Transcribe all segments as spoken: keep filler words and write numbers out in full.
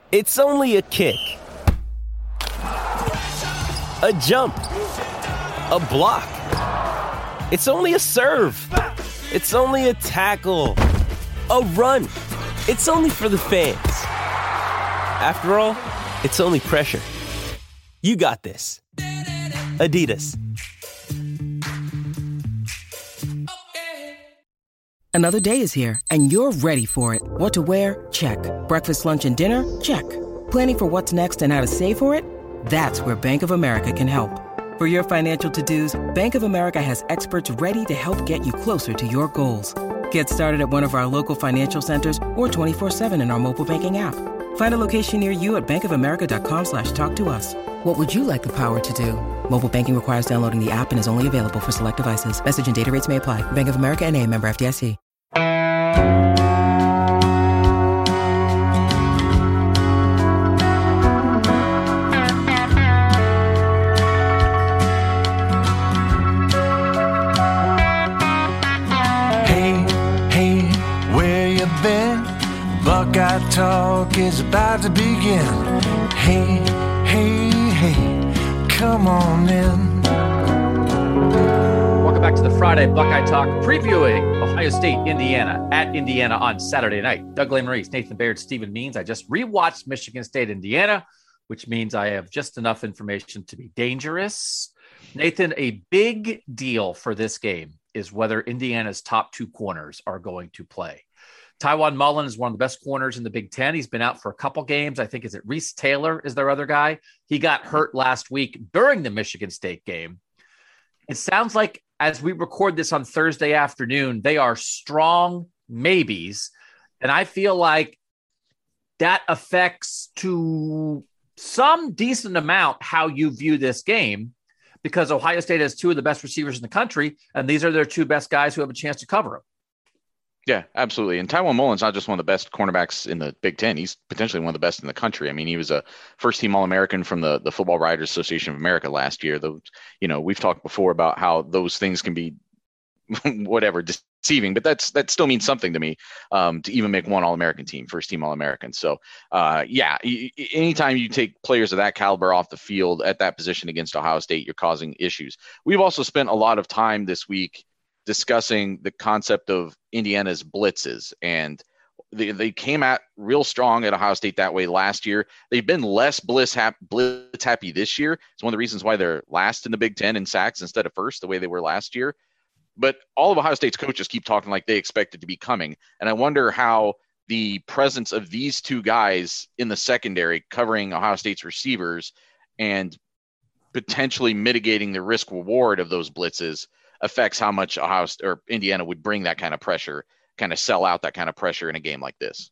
It's only a kick, a jump, a block. It's only a serve. It's only a tackle, a run. It's only for the fans. After all, it's only pressure. You got this. Adidas. Another day is here, and you're ready for it. What to wear? Check. Breakfast, lunch, and dinner? Check. Planning for what's next and how to save for it? That's where Bank of America can help. For your financial to-dos, Bank of America has experts ready to help get you closer to your goals. Get started at one of our local financial centers or twenty-four seven in our mobile banking app. Find a location near you at bankofamerica.com slash talk to us. What would you like the power to do? Mobile banking requires downloading the app and is only available for select devices. Message and data rates may apply. Bank of America N A, member F D I C. Buckeye Talk is about to begin. Hey, hey, hey, come on in. Welcome back to the Friday Buckeye Talk, previewing Ohio State, Indiana, at Indiana on Saturday night. Doug Lesmerises, Nathan Baird, Stephen Means. I just rewatched Michigan State, Indiana, which means I have just enough information to be dangerous. Nathan, a big deal for this game is whether Indiana's top two corners are going to play. Tywone Mullen is one of the best corners in the Big Ten. He's been out for a couple games. I think, is it Reese Taylor is their other guy? He got hurt last week during the Michigan State game. It sounds like as we record this on Thursday afternoon, they are strong maybes. And I feel like that affects to some decent amount how you view this game, because Ohio State has two of the best receivers in the country, and these are their two best guys who have a chance to cover them. Yeah, absolutely. And Tywone Mullen's not just one of the best cornerbacks in the Big Ten. He's potentially one of the best in the country. I mean, he was a first-team All-American from the, the Football Writers Association of America last year. Though, you know, we've talked before about how those things can be whatever deceiving, but that's that still means something to me um, to even make one All-American team, first-team All-American. So, uh, yeah, anytime you take players of that caliber off the field at that position against Ohio State, you're causing issues. We've also spent a lot of time this week discussing the concept of Indiana's blitzes, and they, they came at real strong at Ohio State that way last year. They've been less blitz, hap, blitz happy this year. It's one of the reasons why they're last in the Big Ten in sacks instead of first, the way they were last year. But all of Ohio State's coaches keep talking like they expect it to be coming. And I wonder how the presence of these two guys in the secondary covering Ohio State's receivers and potentially mitigating the risk reward of those blitzes affects how much Ohio or Indiana would bring that kind of pressure, kind of sell out that kind of pressure in a game like this.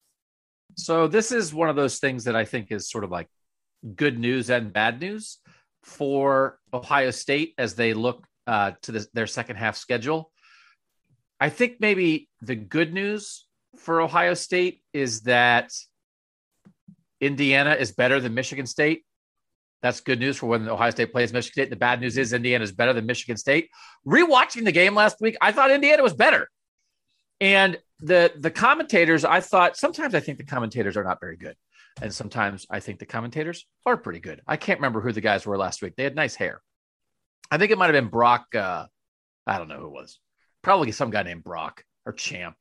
So this is one of those things that I think is sort of like good news and bad news for Ohio State as they look uh, to this, their second half schedule. I think maybe the good news for Ohio State is that Indiana is better than Michigan State. That's good news for when Ohio State plays Michigan State. The bad news is Indiana is better than Michigan State. Rewatching the game last week, I thought Indiana was better. And the the commentators, I thought, sometimes I think the commentators are not very good. And sometimes I think the commentators are pretty good. I can't remember who the guys were last week. They had nice hair. I think it might have been Brock. Uh, I don't know who it was. Probably some guy named Brock or Champ.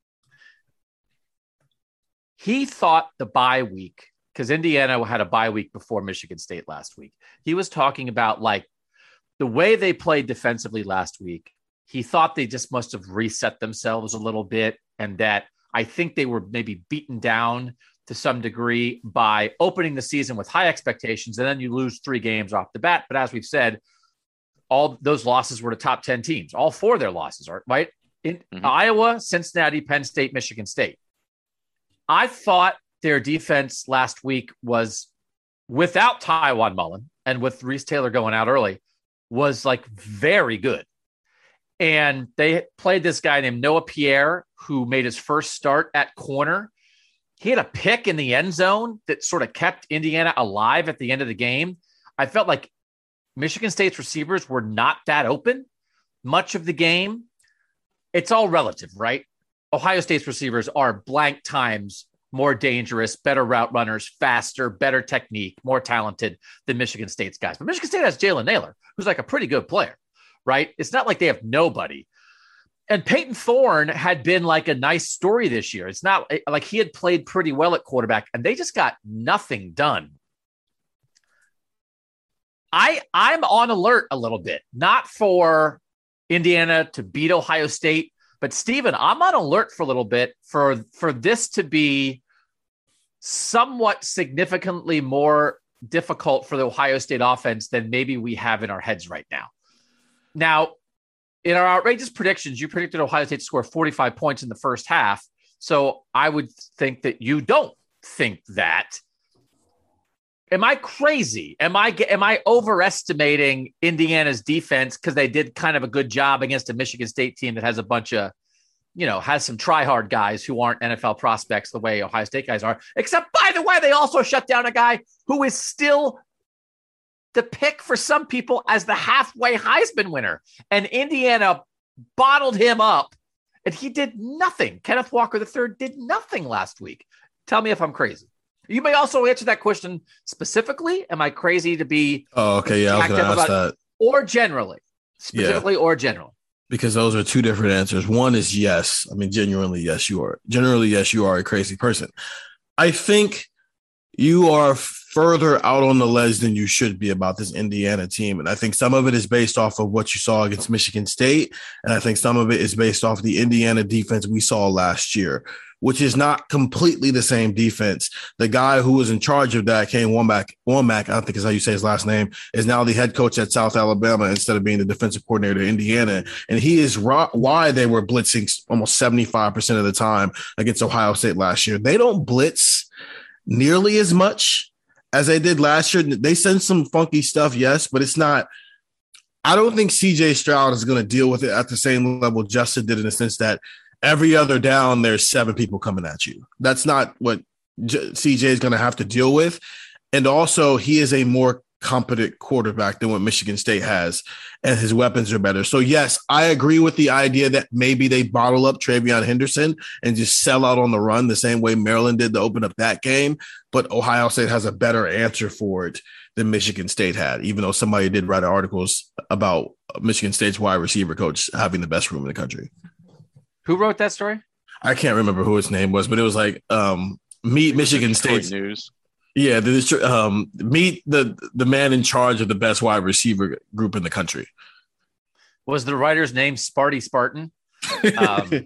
He thought the bye week, because Indiana had a bye week before Michigan State last week. He was talking about like the way they played defensively last week. He thought they just must have reset themselves a little bit, and that I think they were maybe beaten down to some degree by opening the season with high expectations, and then you lose three games off the bat. But as we've said, all those losses were to top ten teams. All four of their losses are right in mm-hmm. Iowa, Cincinnati, Penn State, Michigan State. I thought their defense last week was, without Tywone Mullen and with Reese Taylor going out early, was like very good. And they played this guy named Noah Pierre, who made his first start at corner. He had a pick in the end zone that sort of kept Indiana alive at the end of the game. I felt like Michigan State's receivers were not that open much of the game. It's all relative, right? Ohio State's receivers are blank times more dangerous, better route runners, faster, better technique, more talented than Michigan State's guys. But Michigan State has Jalen Nailor, who's like a pretty good player, right? It's not like they have nobody. And Peyton Thorne had been like a nice story this year. It's not like he had played pretty well at quarterback, and they just got nothing done. I, I'm on alert a little bit, not for Indiana to beat Ohio State, but Stephen, I'm on alert for a little bit for, for this to be somewhat significantly more difficult for the Ohio State offense than maybe we have in our heads right now. Now, in our outrageous predictions, you predicted Ohio State to score forty-five points in the first half. So I would think that you don't think that. Am I crazy? Am I am I overestimating Indiana's defense because they did kind of a good job against a Michigan State team that has a bunch of, you know, has some try-hard guys who aren't N F L prospects the way Ohio State guys are? Except, by the way, they also shut down a guy who is still the pick for some people as the halfway Heisman winner. And Indiana bottled him up, and he did nothing. Kenneth Walker the third did nothing last week. Tell me if I'm crazy. You may also answer that question specifically. Am I crazy to be? Oh, okay. Yeah, I was going to ask that. Or generally, specifically yeah. or generally. Because those are two different answers. One is yes. I mean, genuinely, yes, you are. Generally, yes, you are a crazy person. I think you are further out on the ledge than you should be about this Indiana team. And I think some of it is based off of what you saw against Michigan State. And I think some of it is based off the Indiana defense we saw last year, which is not completely the same defense. The guy who was in charge of that, Kane Wommack, Wommack, I think is how you say his last name, is now the head coach at South Alabama instead of being the defensive coordinator at Indiana. And he is ro- why they were blitzing almost seventy-five percent of the time against Ohio State last year. They don't blitz nearly as much as they did last year. They send some funky stuff, yes, but it's not. I don't think C J Stroud is going to deal with it at the same level Justin did, in the sense that every other down, there's seven people coming at you. That's not what J- C J is going to have to deal with. And also, he is a more competent quarterback than what Michigan State has, and his weapons are better. So, yes, I agree with the idea that maybe they bottle up TreVeyon Henderson and just sell out on the run the same way Maryland did to open up that game. But Ohio State has a better answer for it than Michigan State had, even though somebody did write articles about Michigan State's wide receiver coach having the best room in the country. Who wrote that story? I can't remember who his name was, but it was like um, meet Michigan State News. Yeah, the um, meet the the man in charge of the best wide receiver group in the country. Was the writer's name Sparty Spartan? Um,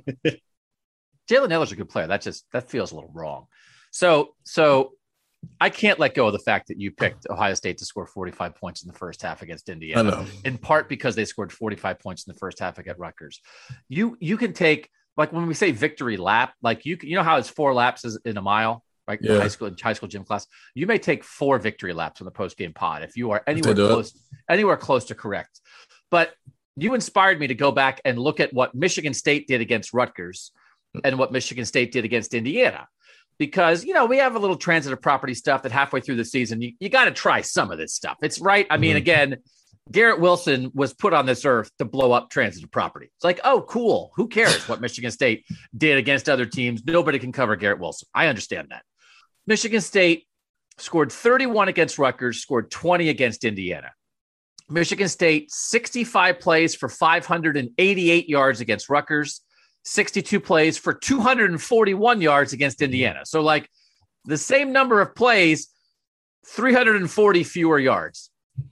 Jalen Nailor's a good player. That just that feels a little wrong. So so I can't let go of the fact that you picked Ohio State to score forty-five points in the first half against Indiana, in part because they scored forty-five points in the first half against Rutgers. You you can take, like when we say victory lap, like you you know how it's four laps in a mile, right? Yeah. High school high school gym class. You may take four victory laps on the post game pod if you are anywhere close it. anywhere close to correct. But you inspired me to go back and look at what Michigan State did against Rutgers and what Michigan State did against Indiana. Because, you know, we have a little transitive property stuff that halfway through the season, you, you got to try some of this stuff. It's right. I mean, mm-hmm. again, Garrett Wilson was put on this earth to blow up transitive property. It's like, oh, cool. Who cares what Michigan State did against other teams? Nobody can cover Garrett Wilson. I understand that. Michigan State scored thirty-one against Rutgers, scored twenty against Indiana. Michigan State, sixty-five plays for five hundred eighty-eight yards against Rutgers, sixty-two plays for two hundred forty-one yards against Indiana. So like the same number of plays, three hundred forty fewer yards.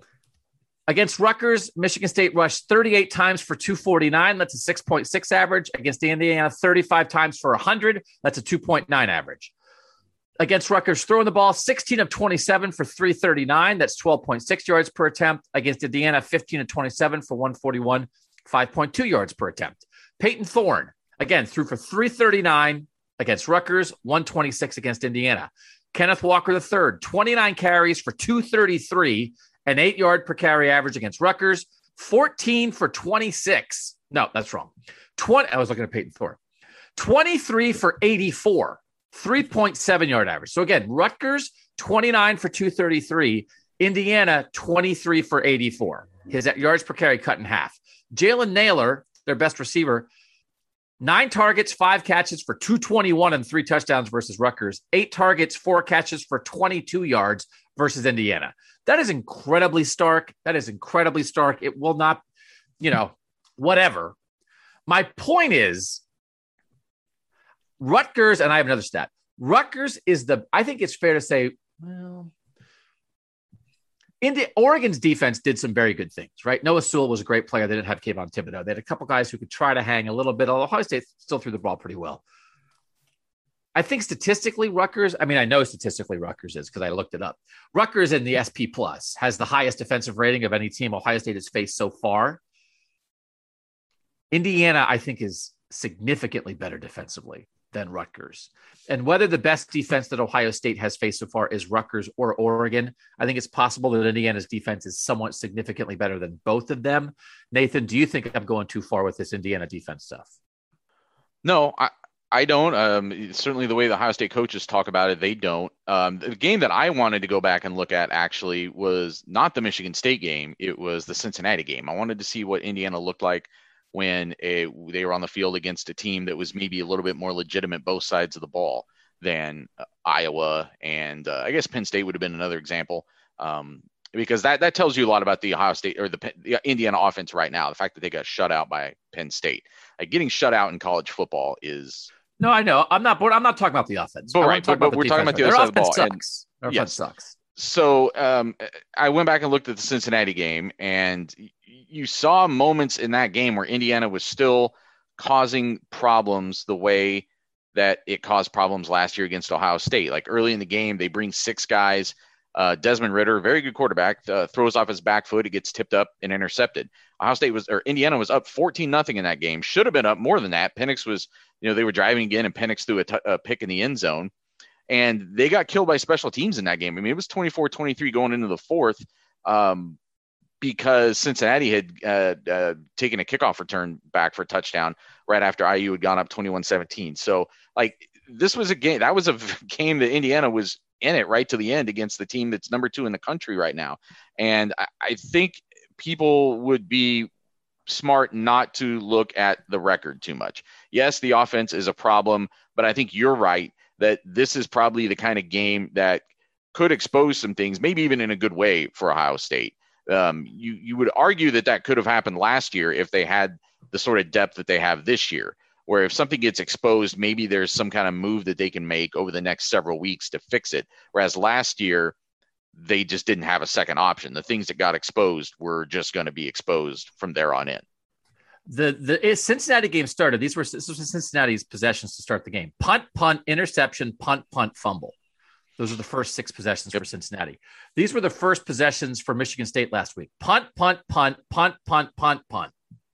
Against Rutgers, Michigan State rushed thirty-eight times for two forty-nine. That's a six point six average. Against Indiana, thirty-five times for one hundred. That's a two point nine average. Against Rutgers, throwing the ball, sixteen of twenty-seven for three thirty-nine. That's twelve point six yards per attempt. Against Indiana, fifteen of twenty-seven for one forty-one, five point two yards per attempt. Peyton Thorne, again, threw for three thirty-nine against Rutgers, one twenty-six against Indiana. Kenneth Walker the third, twenty-nine carries for two thirty-three, an eight yard per carry average against Rutgers, fourteen for twenty-six. No, that's wrong. twenty. I was looking at Peyton Thorne. twenty-three for eighty-four, three point seven yard average. So again, Rutgers, twenty-nine for two thirty-three, Indiana, twenty-three for eighty-four. His yards per carry cut in half. Jalen Nailor, their best receiver, Nine targets, five catches for two twenty-one and three touchdowns versus Rutgers. Eight targets, four catches for twenty-two yards versus Indiana. That is incredibly stark. That is incredibly stark. It will not, you know, whatever. My point is, Rutgers, and I have another stat. Rutgers is the, I think it's fair to say, well, Indi- Oregon's defense did some very good things, right? Noah Sewell was a great player. They didn't have Kayvon Thibodeau. They had a couple guys who could try to hang a little bit, although Ohio State still threw the ball pretty well. I think statistically, Rutgers, I mean, I know statistically Rutgers is because I looked it up. Rutgers in the S P Plus has the highest defensive rating of any team Ohio State has faced so far. Indiana, I think, is significantly better defensively than Rutgers. And whether the best defense that Ohio State has faced so far is Rutgers or Oregon, I think it's possible that Indiana's defense is somewhat significantly better than both of them. Nathan, do you think I'm going too far with this Indiana defense stuff? No, I, I don't. Um, certainly the way the Ohio State coaches talk about it, they don't. Um, the game that I wanted to go back and look at actually was not the Michigan State game. It was the Cincinnati game. I wanted to see what Indiana looked like when a, they were on the field against a team that was maybe a little bit more legitimate both sides of the ball than uh, Iowa. And uh, I guess Penn State would have been another example um, because that, that tells you a lot about the Ohio State or the, the Indiana offense right now. The fact that they got shut out by Penn State, like getting shut out in college football is. No, I know. I'm not, I'm not talking about the offense. But, right, but, but we're talking about the other side of the ball. Sucks. Their offense yes. sucks. So um, I went back and looked at the Cincinnati game, and you saw moments in that game where Indiana was still causing problems the way that it caused problems last year against Ohio State. Like early in the game, they bring six guys. Uh, Desmond Ridder, very good quarterback, uh, throws off his back foot. It gets tipped up and intercepted. Ohio State was, or Indiana was up fourteen nothing in that game. Should have been up more than that. Penix was, you know, they were driving again, and Penix threw a, t- a pick in the end zone. And they got killed by special teams in that game. I mean, it was twenty-four twenty-three going into the fourth um, because Cincinnati had uh, uh, taken a kickoff return back for a touchdown right after I U had gone up twenty-one seventeen. So, like, this was a game. That was a game that Indiana was in it right to the end against the team that's number two in the country right now. And I, I think people would be smart not to look at the record too much. Yes, the offense is a problem, but I think you're right that this is probably the kind of game that could expose some things, maybe even in a good way for Ohio State. Um, you, you would argue that that could have happened last year if they had the sort of depth that they have this year, where if something gets exposed, maybe there's some kind of move that they can make over the next several weeks to fix it. Whereas last year, they just didn't have a second option. The things that got exposed were just going to be exposed from there on in. The the Cincinnati game started. These were, this was Cincinnati's possessions to start the game. Punt, punt, interception, punt, punt, fumble. Those are the first six possessions yep. for Cincinnati. These were the first possessions for Michigan State last week. Punt, punt, punt, punt, punt, punt, punt.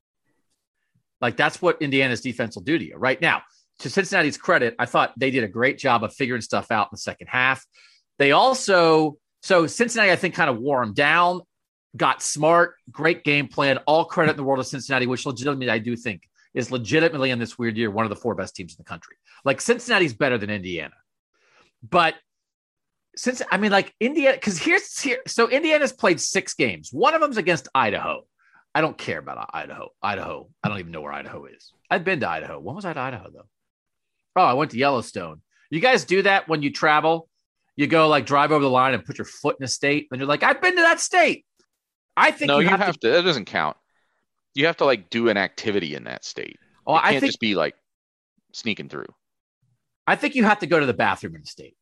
Like, that's what Indiana's defense will do to you. Right now, to Cincinnati's credit, I thought they did a great job of figuring stuff out in the second half. They also, so Cincinnati, I think, kind of wore them down. Got smart, great game plan, all credit in the world of Cincinnati, which legitimately I do think is legitimately in this weird year one of the four best teams in the country. Like, Cincinnati's better than Indiana. But since, I mean, like Indiana, because here's here, so Indiana's played six games. One of them's against Idaho. I don't care about Idaho. Idaho. I don't even know where Idaho is. I've been to Idaho. When was I to Idaho, though? Oh, I went to Yellowstone. You guys do that when you travel? You go, like, drive over the line and put your foot in a state, and you're like, I've been to that state. I think no, you, you have, have to, to. That doesn't count. You have to like do an activity in that state. Oh, it can't I think, just be like sneaking through. I think you have to go to the bathroom in the state.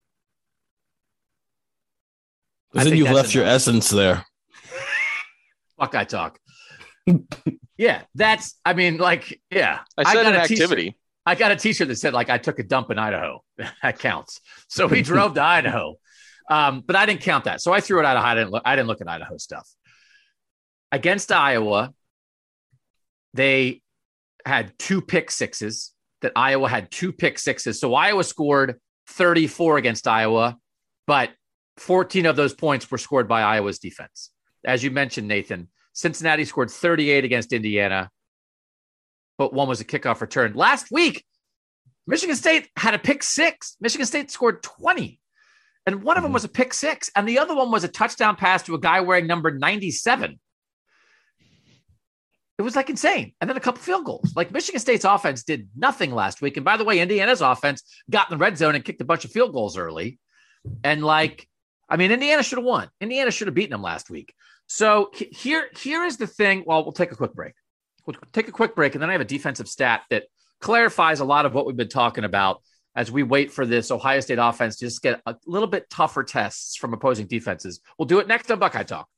Because then you've left enough. Your essence there. Fuck, I talk. Yeah, that's. I mean, like, yeah. I said I got an a activity. T-shirt. I got a T-shirt that said, like, I took a dump in Idaho. That counts. So we drove to Idaho. Um, but I didn't count that. So I threw it out of I didn't look, I didn't look at Idaho stuff. Against Iowa, they had two pick sixes, that Iowa had two pick sixes. So Iowa scored thirty-four against Iowa, but fourteen of those points were scored by Iowa's defense. As you mentioned, Nathan, Cincinnati scored thirty-eight against Indiana, but one was a kickoff return. Last week, Michigan State had a pick six. Michigan State scored twenty. And one of them was a pick six, and the other one was a touchdown pass to a guy wearing number ninety-seven. It was like insane. And then a couple field goals. Like Michigan State's offense did nothing last week. And by the way, Indiana's offense got in the red zone and kicked a bunch of field goals early. And like, I mean, Indiana should have won. Indiana should have beaten them last week. So here, here is the thing. Well, we'll take a quick break. We'll take a quick break. And then I have a defensive stat that clarifies a lot of what we've been talking about as we wait for this Ohio State offense to just get a little bit tougher tests from opposing defenses. We'll do it next on Buckeye Talk.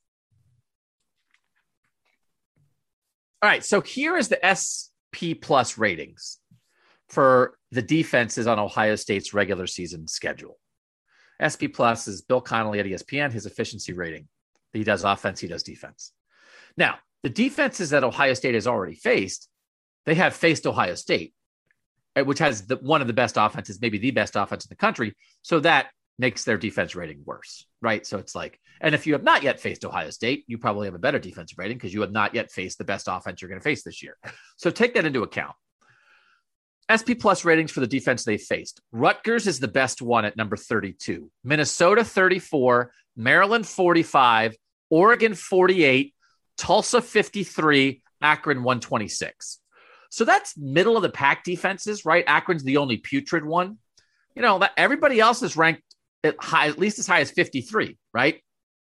All right, so here is the S P Plus ratings for the defenses on Ohio State's regular season schedule. S P Plus is Bill Connolly at E S P N, his efficiency rating. He does offense, he does defense. Now, the defenses that Ohio State has already faced, they have faced Ohio State, which has the, one of the best offenses, maybe the best offense in the country. So that makes their defense rating worse, right? So it's like, and if you have not yet faced Ohio State, you probably have a better defensive rating because you have not yet faced the best offense you're going to face this year. So take that into account. S P Plus ratings for the defense they faced. Rutgers is the best one at number thirty-two. Minnesota thirty-four, Maryland forty-five, Oregon forty-eight, Tulsa fifty-three, Akron one twenty-six. So that's middle of the pack defenses, right? Akron's the only putrid one. You know, that everybody else is ranked at high, at least as high as fifty-three, right?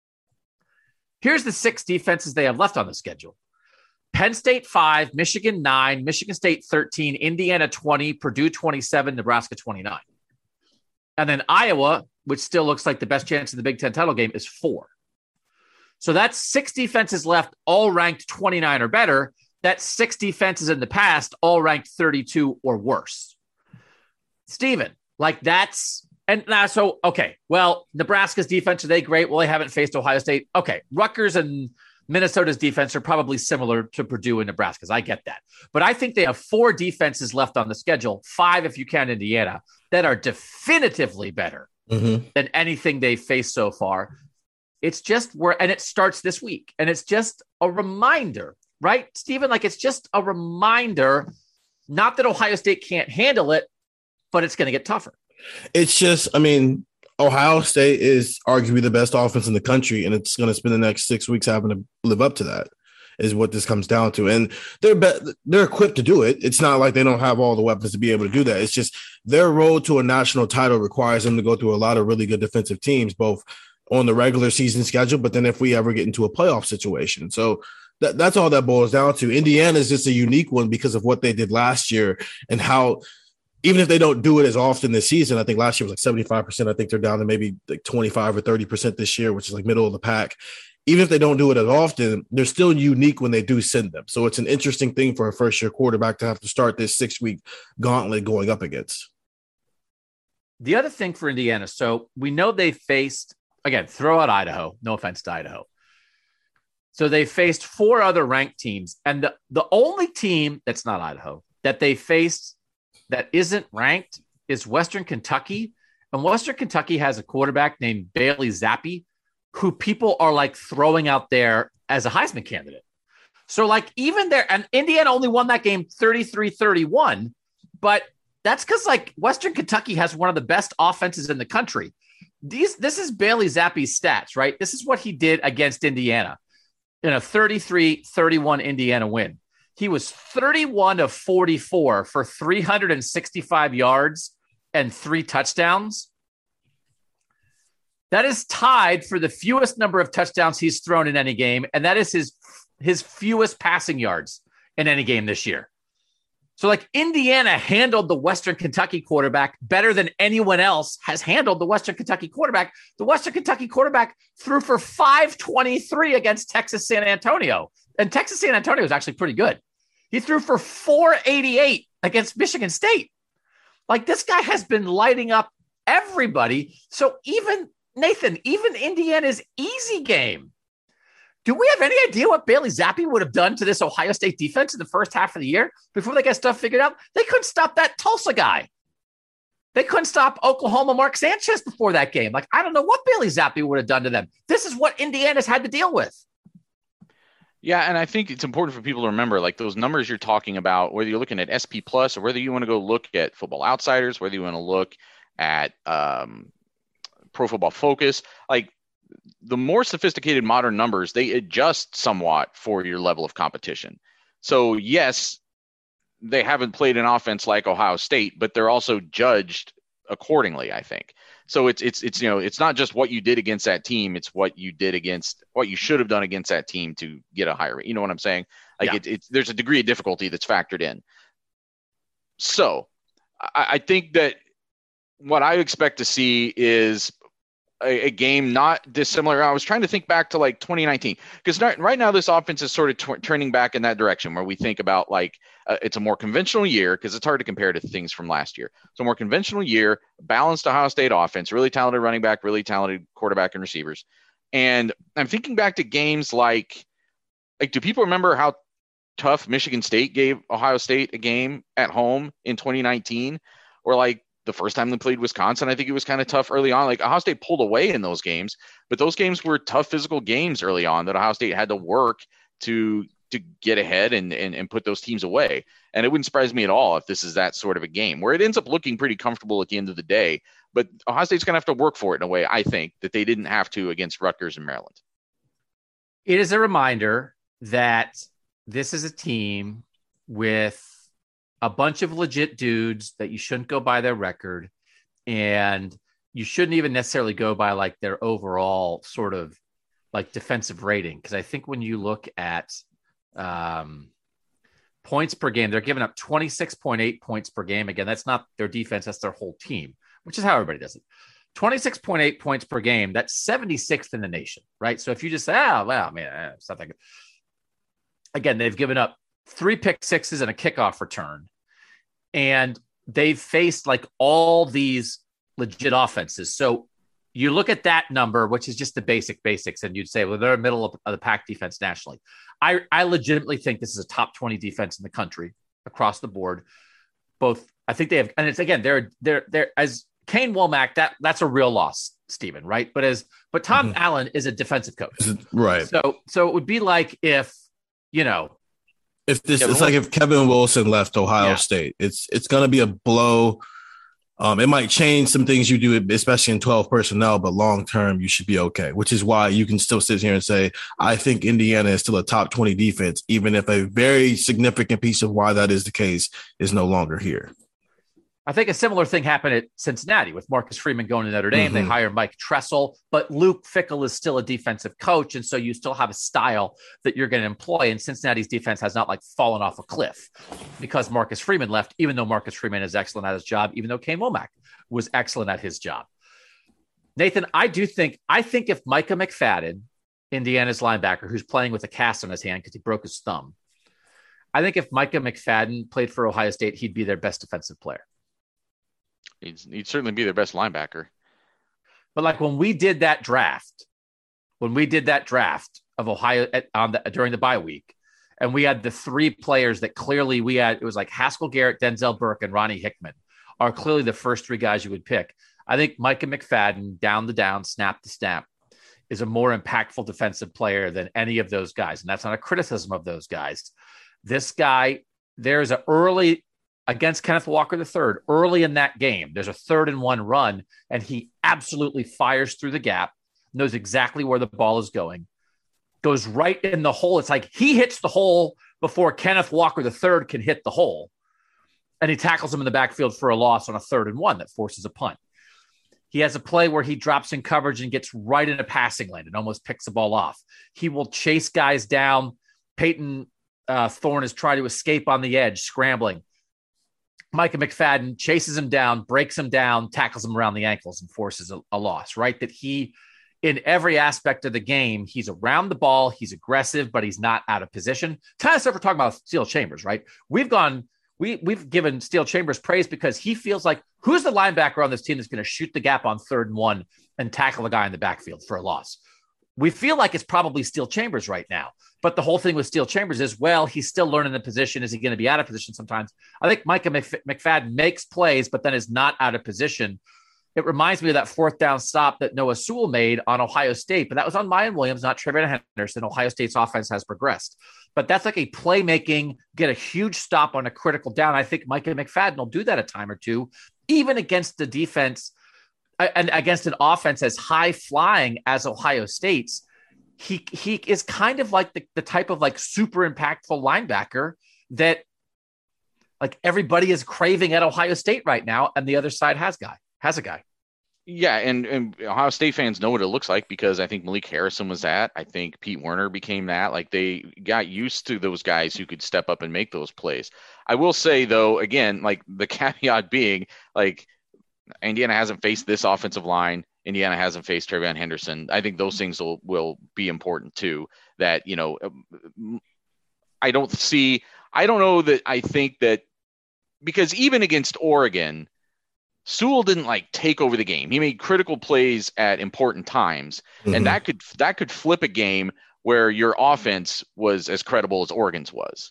Here's the six defenses they have left on the schedule. Penn State five, Michigan nine, Michigan State thirteen, Indiana twenty, Purdue twenty-seven, Nebraska twenty-nine. And then Iowa, which still looks like the best chance in the Big Ten title game, is four. So that's six defenses left, all ranked twenty-nine or better. That's six defenses in the past, all ranked thirty-two or worse. Steven, like that's, and now, so, okay, well, Nebraska's defense, are they great? Well, they haven't faced Ohio State. Okay, Rutgers and Minnesota's defense are probably similar to Purdue and Nebraska's. I get that. But I think they have four defenses left on the schedule, five if you count Indiana, that are definitively better mm-hmm. than anything they've faced so far. It's just where, and it starts this week. And it's just a reminder, right, Stephen? Like, it's just a reminder, not that Ohio State can't handle it, but it's going to get tougher. It's just, I mean, Ohio State is arguably the best offense in the country, and it's going to spend the next six weeks having to live up to that, is what this comes down to. And they're be- they're equipped to do it. It's not like they don't have all the weapons to be able to do that. It's just their road to a national title requires them to go through a lot of really good defensive teams, both on the regular season schedule, but then if we ever get into a playoff situation. So that, that's all that boils down to. Indiana is just a unique one because of what they did last year and how – even if they don't do it as often this season, I think last year was like seventy-five percent. I think they're down to maybe like twenty-five or thirty percent this year, which is like middle of the pack. Even if they don't do it as often, they're still unique when they do send them. So it's an interesting thing for a first-year quarterback to have to start this six-week gauntlet going up against. The other thing for Indiana, so we know they faced, again, throw out Idaho. No offense to Idaho. So they faced four other ranked teams. And the, the only team that's not Idaho that they faced that isn't ranked is Western Kentucky. And Western Kentucky has a quarterback named Bailey Zappi, who people are like throwing out there as a Heisman candidate. So like even there, and Indiana only won that game thirty-three thirty-one, but that's because like Western Kentucky has one of the best offenses in the country. These, this is Bailey Zappi's stats, right? This is what he did against Indiana in a thirty-three thirty-one Indiana win. He was thirty-one of forty-four for three hundred sixty-five yards and three touchdowns. That is tied for the fewest number of touchdowns he's thrown in any game, and that is his, his fewest passing yards in any game this year. So, like, Indiana handled the Western Kentucky quarterback better than anyone else has handled the Western Kentucky quarterback. The Western Kentucky quarterback threw for five twenty-three against Texas San Antonio. And Texas San Antonio is actually pretty good. He threw for four eighty-eight against Michigan State. Like, this guy has been lighting up everybody. So even, Nathan, even Indiana's easy game. Do we have any idea what Bailey Zappi would have done to this Ohio State defense in the first half of the year before they got stuff figured out? They couldn't stop that Tulsa guy. They couldn't stop Oklahoma Mark Sanchez before that game. Like, I don't know what Bailey Zappi would have done to them. This is what Indiana's had to deal with. Yeah, and I think it's important for people to remember, like, those numbers you're talking about, whether you're looking at S P Plus or whether you want to go look at Football Outsiders, whether you want to look at um, Pro Football Focus, like, the more sophisticated modern numbers, they adjust somewhat for your level of competition. So yes, they haven't played an offense like Ohio State, but they're also judged accordingly, I think. So it's it's it's you know it's not just what you did against that team; it's what you did against what you should have done against that team to get a higher rate. You know what I'm saying? Like yeah. it, it's there's a degree of difficulty that's factored in. So I, I think that what I expect to see is a, a game not dissimilar. I was trying to think back to like twenty nineteen because right now this offense is sort of t- turning back in that direction where we think about like uh, it's a more conventional year because it's hard to compare to things from last year. So a more conventional year, balanced Ohio State offense, really talented running back, really talented quarterback and receivers. And I'm thinking back to games like, like, do people remember how tough Michigan State gave Ohio State a game at home in twenty nineteen? Or like the first time they played Wisconsin, I think it was kind of tough early on. Like Ohio State pulled away in those games, but those games were tough physical games early on that Ohio State had to work to to get ahead and, and, and put those teams away. And it wouldn't surprise me at all if this is that sort of a game where it ends up looking pretty comfortable at the end of the day. But Ohio State's going to have to work for it in a way, I think, that they didn't have to against Rutgers and Maryland. It is a reminder that this is a team with a bunch of legit dudes that you shouldn't go by their record, and you shouldn't even necessarily go by like their overall sort of like defensive rating. Because I think when you look at um, points per game, they're giving up twenty-six point eight points per game. Again, that's not their defense, that's their whole team, which is how everybody does it. twenty-six point eight points per game, that's seventy-sixth in the nation, right? So if you just say, oh, well, man, it's not that good. Again, they've given up three pick sixes and a kickoff return. And they've faced like all these legit offenses. So you look at that number, which is just the basic basics, and you'd say, well, they're middle of, of the pack defense nationally. I, I legitimately think this is a top twenty defense in the country across the board. Both, I think they have, and it's again, they're they're they're as Kane Womack, that that's a real loss, Stephen, right? But as but Tom mm-hmm. Allen is a defensive coach, right? So so it would be like if you know. If this, Kevin it's Wilson. Like if Kevin Wilson left Ohio yeah. State, it's it's going to be a blow. Um, it might change some things you do, especially in twelve personnel, but long term you should be okay. Which is why you can still sit here and say, I think Indiana is still a top twenty defense, even if a very significant piece of why that is the case is no longer here. I think a similar thing happened at Cincinnati with Marcus Freeman going to Notre Dame. Mm-hmm. They hire Mike Tressel, but Luke Fickell is still a defensive coach. And so you still have a style that you're going to employ. And Cincinnati's defense has not like fallen off a cliff because Marcus Freeman left, even though Marcus Freeman is excellent at his job, even though Kane Womack was excellent at his job. Nathan, I do think, I think if Micah McFadden, Indiana's linebacker, who's playing with a cast on his hand because he broke his thumb, I think if Micah McFadden played for Ohio State, he'd be their best defensive player. He'd, he'd certainly be their best linebacker. But like when we did that draft, when we did that draft of Ohio at, on the, during the bye week, and we had the three players that clearly we had, it was like Haskell Garrett, Denzel Burke, and Ronnie Hickman are clearly the first three guys you would pick. I think Micah McFadden, down the down, snap to snap, is a more impactful defensive player than any of those guys. And that's not a criticism of those guys. This guy, there's an early against Kenneth Walker the third, early in that game, there's a third and one run, and he absolutely fires through the gap, knows exactly where the ball is going, goes right in the hole. It's like he hits the hole before Kenneth Walker the third can hit the hole, and he tackles him in the backfield for a loss on a third and one that forces a punt. He has a play where he drops in coverage and gets right in a passing lane and almost picks the ball off. He will chase guys down. Peyton uh, Thorne is trying to escape on the edge, scrambling. Micah McFadden chases him down, breaks him down, tackles him around the ankles, and forces a, a loss, right? That he, in every aspect of the game, he's around the ball, he's aggressive, but he's not out of position. Kind of stuff we're talking about Steele Chambers, right? We've gone, we, we've given Steele Chambers praise because he feels like, who's the linebacker on this team that's going to shoot the gap on third and one and tackle a guy in the backfield for a loss? We feel like it's probably Steele Chambers right now. But the whole thing with Steele Chambers is, well, he's still learning the position. Is he going to be out of position sometimes? I think Micah McFadden makes plays, but then is not out of position. It reminds me of that fourth down stop that Noah Sewell made on Ohio State, but that was on Mayan Williams, not Trevion Henderson. Ohio State's offense has progressed. But that's like a playmaking, get a huge stop on a critical down. I think Micah McFadden will do that a time or two, even against the defense and against an offense as high flying as Ohio State's. he he is kind of like the, the type of like super impactful linebacker that like everybody is craving at Ohio State right now, and the other side has guy has a guy. Yeah, and, and Ohio State fans know what it looks like because I think Malik Harrison was that. I think Pete Werner became that. Like they got used to those guys who could step up and make those plays. I will say, though, again, like the caveat being, like Indiana hasn't faced this offensive line. Indiana hasn't faced TreVeyon Henderson. I think those things will, will be important, too, that, you know, I don't see – I don't know that I think that – because even against Oregon – Sewell didn't like take over the game. He made critical plays at important times, mm-hmm. and that could that could flip a game where your offense was as credible as Oregon's was.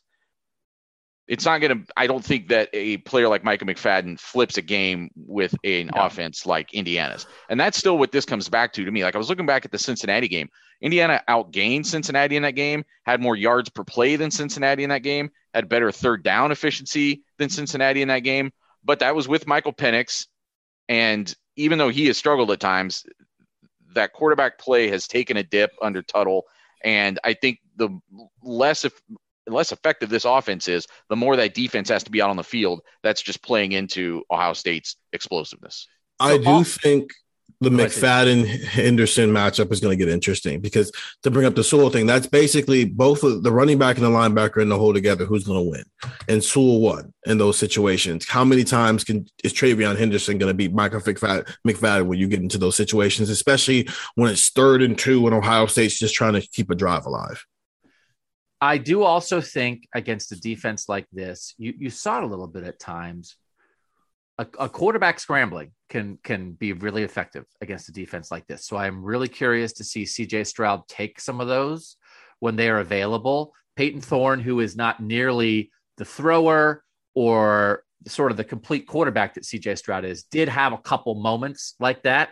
It's not going to – I don't think that a player like Micah McFadden flips a game with an no. offense like Indiana's. And that's still what this comes back to to me. Like I was looking back at the Cincinnati game. Indiana outgained Cincinnati in that game, had more yards per play than Cincinnati in that game, had better third down efficiency than Cincinnati in that game. But that was with Michael Penix, and even though he has struggled at times, that quarterback play has taken a dip under Tuttle, and I think the less if, less effective this offense is, the more that defense has to be out on the field. That's just playing into Ohio State's explosiveness. I so, do all- think the McFadden-Henderson matchup is going to get interesting because to bring up the Sewell thing, that's basically both of the running back and the linebacker in the hole together. Who's going to win? And Sewell won in those situations. How many times can is TreVeyon Henderson going to beat Michael McFadden when you get into those situations, especially when it's third and two and Ohio State's just trying to keep a drive alive? I do also think against a defense like this, you, you saw it a little bit at times. A, a quarterback scrambling can can be really effective against a defense like this. So I'm really curious to see C J Stroud take some of those when they are available. Peyton Thorne, who is not nearly the thrower or sort of the complete quarterback that C J Stroud is, did have a couple moments like that.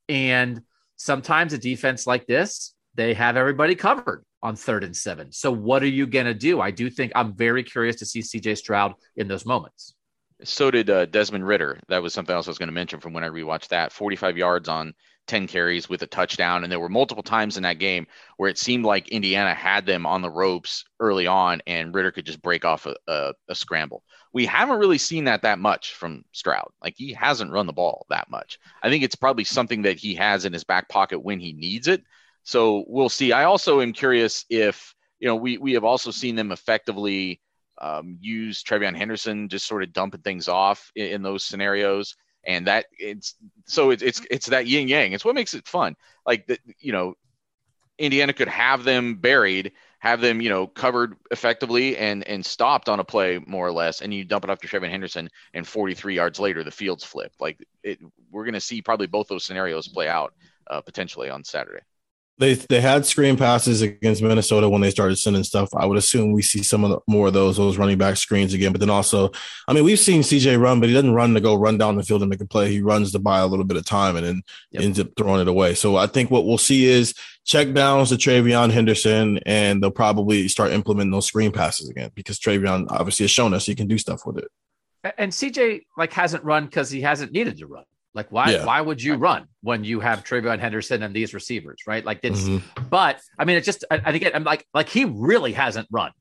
And sometimes a defense like this, they have everybody covered on third and seven. So what are you going to do? I do think I'm very curious to see C J Stroud in those moments. So did uh, Desmond Ridder. That was something else I was going to mention from when I rewatched that. forty-five yards on ten carries with a touchdown. And there were multiple times in that game where it seemed like Indiana had them on the ropes early on and Ridder could just break off a, a, a scramble. We haven't really seen that that much from Stroud. Like he hasn't run the ball that much. I think it's probably something that he has in his back pocket when he needs it. So we'll see. I also am curious if, you know, we, we have also seen them effectively Um, use TreVeyon Henderson, just sort of dumping things off in, in those scenarios. And that it's, so it's, it's, it's that yin yang. It's what makes it fun. Like that, you know, Indiana could have them buried, have them, you know, covered effectively and, and stopped on a play more or less. And you dump it off to TreVeyon Henderson and forty-three yards later, the field's flipped. Like it, we're going to see probably both those scenarios play out uh, potentially on Saturday. They they had screen passes against Minnesota when they started sending stuff. I would assume we see some of the, more of those those running back screens again. But then also, I mean, we've seen C J run, but he doesn't run to go run down the field and make a play. He runs to buy a little bit of time and then yep. ends up throwing it away. So I think what we'll see is check downs to TreVeyon Henderson, and they'll probably start implementing those screen passes again because TreVeyon obviously has shown us he can do stuff with it. And C J like hasn't run because he hasn't needed to run. Like, why, yeah. why would you run when you have TreVeyon Henderson and these receivers, right? Like it's, mm-hmm. but I mean, it's just, I, I think it, I'm like, like he really hasn't run.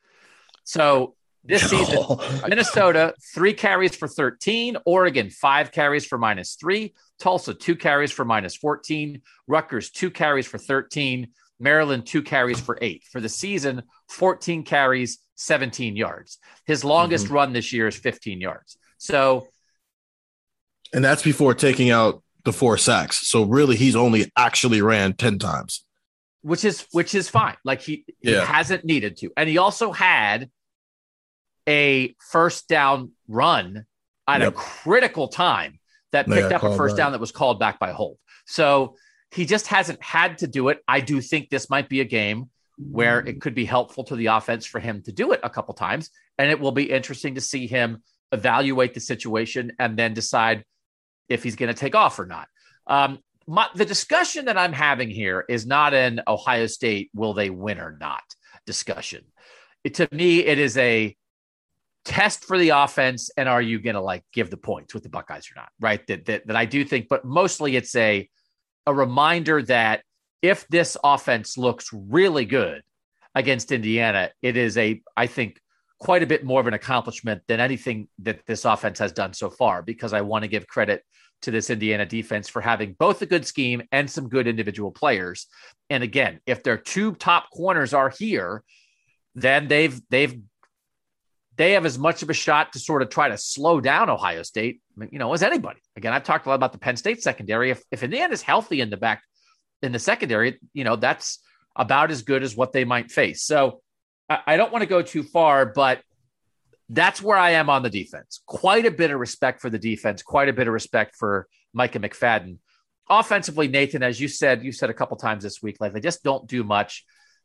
So this season, Minnesota, three carries for thirteen, Oregon, five carries for minus three, Tulsa, two carries for minus fourteen, Rutgers, two carries for thirteen, Maryland, two carries for eight. For the season, fourteen carries, seventeen yards. His longest mm-hmm. run this year is fifteen yards. So, and that's before taking out the four sacks. So really, he's only actually ran ten times, which is which is fine. Like he, he yeah. hasn't needed to, and he also had a first down run at yep. a critical time that picked yeah, up a first back. down that was called back by hold. So he just hasn't had to do it. I do think this might be a game where it could be helpful to the offense for him to do it a couple times, and it will be interesting to see him evaluate the situation and then decide if he's going to take off or not. Um, my, the discussion that I'm having here is not an Ohio State, will they win or not discussion. It, to me, it is a test for the offense. And are you going to like give the points with the Buckeyes or not? Right. That, that, that I do think, but mostly it's a, a reminder that if this offense looks really good against Indiana, it is a, I think, quite a bit more of an accomplishment than anything that this offense has done so far, because I want to give credit to this Indiana defense for having both a good scheme and some good individual players. And again, if their two top corners are here, then they've, they've, they have as much of a shot to sort of try to slow down Ohio State, you know, as anybody. Again, I've talked a lot about the Penn State secondary. If, if Indiana is healthy in the back, in the secondary, you know, that's about as good as what they might face. So I, I don't want to go too far, but that's where I am on the defense. Quite a bit of respect for the defense, quite a bit of respect for Micah McFadden. Offensively, Nathan, as you said, you said a couple times this week, like they just don't do much.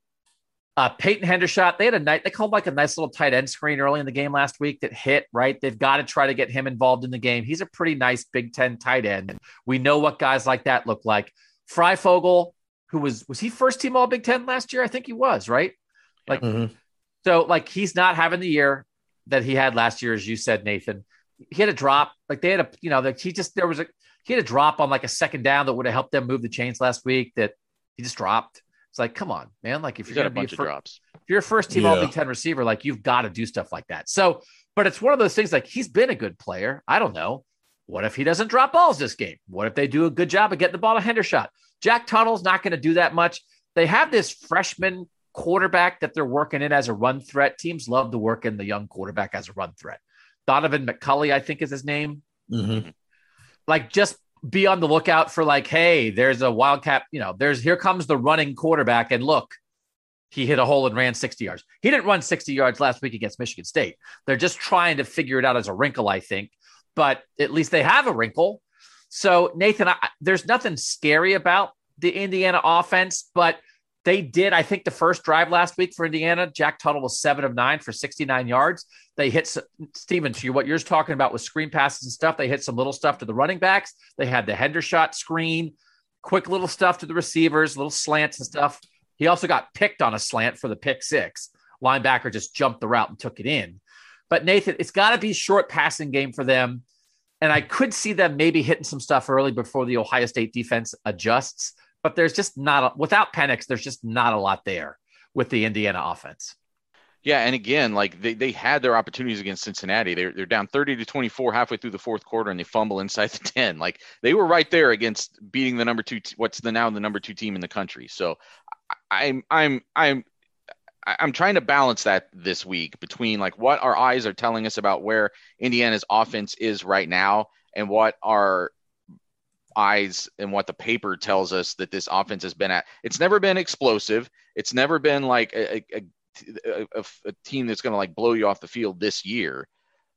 Uh, Peyton Hendershot, they had a night, they called like a nice little tight end screen early in the game last week that hit, right? They've got to try to get him involved in the game. He's a pretty nice Big Ten tight end. We know what guys like that look like. Freifogel, who was, was he first team all Big Ten last year? I think he was, right? Like, mm-hmm. So like he's not having the year that he had last year, as you said, Nathan. He had a drop, like they had a, you know, like he just, there was a, he had a drop on like a second down that would have helped them move the chains last week that he just dropped. It's like, come on, man. Like if you're going to be a, fir- drops. If you're a first team yeah. all Big Ten receiver, like you've got to do stuff like that. So, but it's one of those things like he's been a good player. I don't know. What if he doesn't drop balls this game? What if they do a good job of getting the ball to Hendershot? Jack Tuttle's not going to do that much. They have this freshman quarterback that they're working in as a run threat. Teams love to work in the young quarterback as a run threat. Donovan McCulley, I think is his name. Mm-hmm. Like just be on the lookout for like, hey, there's a Wildcat, you know, there's, here comes the running quarterback. And look, he hit a hole and ran sixty yards. He didn't run sixty yards last week against Michigan State. They're just trying to figure it out as a wrinkle, I think, but at least they have a wrinkle. So Nathan, I, there's nothing scary about the Indiana offense, but they did, I think the first drive last week for Indiana, Jack Tuttle was seven of nine for sixty-nine yards. They hit, Steven, to you, what you're talking about with screen passes and stuff. They hit some little stuff to the running backs. They had the Hendershot screen, quick little stuff to the receivers, little slants and stuff. He also got picked on a slant for the pick six. Linebacker just jumped the route and took it in. But Nathan, it's got to be a short passing game for them. And I could see them maybe hitting some stuff early before the Ohio State defense adjusts. But there's just not, a, without Penix, there's just not a lot there with the Indiana offense. Yeah, and again, like they, they had their opportunities against Cincinnati. They're they're down thirty to twenty-four halfway through the fourth quarter, and they fumble inside the ten. Like they were right there against beating the number two, what's the now the number two team in the country. So I'm I'm I'm I'm trying to balance that this week between like what our eyes are telling us about where Indiana's offense is right now and what our eyes and what the paper tells us that this offense has been at. It's never been explosive. It's never been like a, a, a, a team that's going to like blow you off the field this year.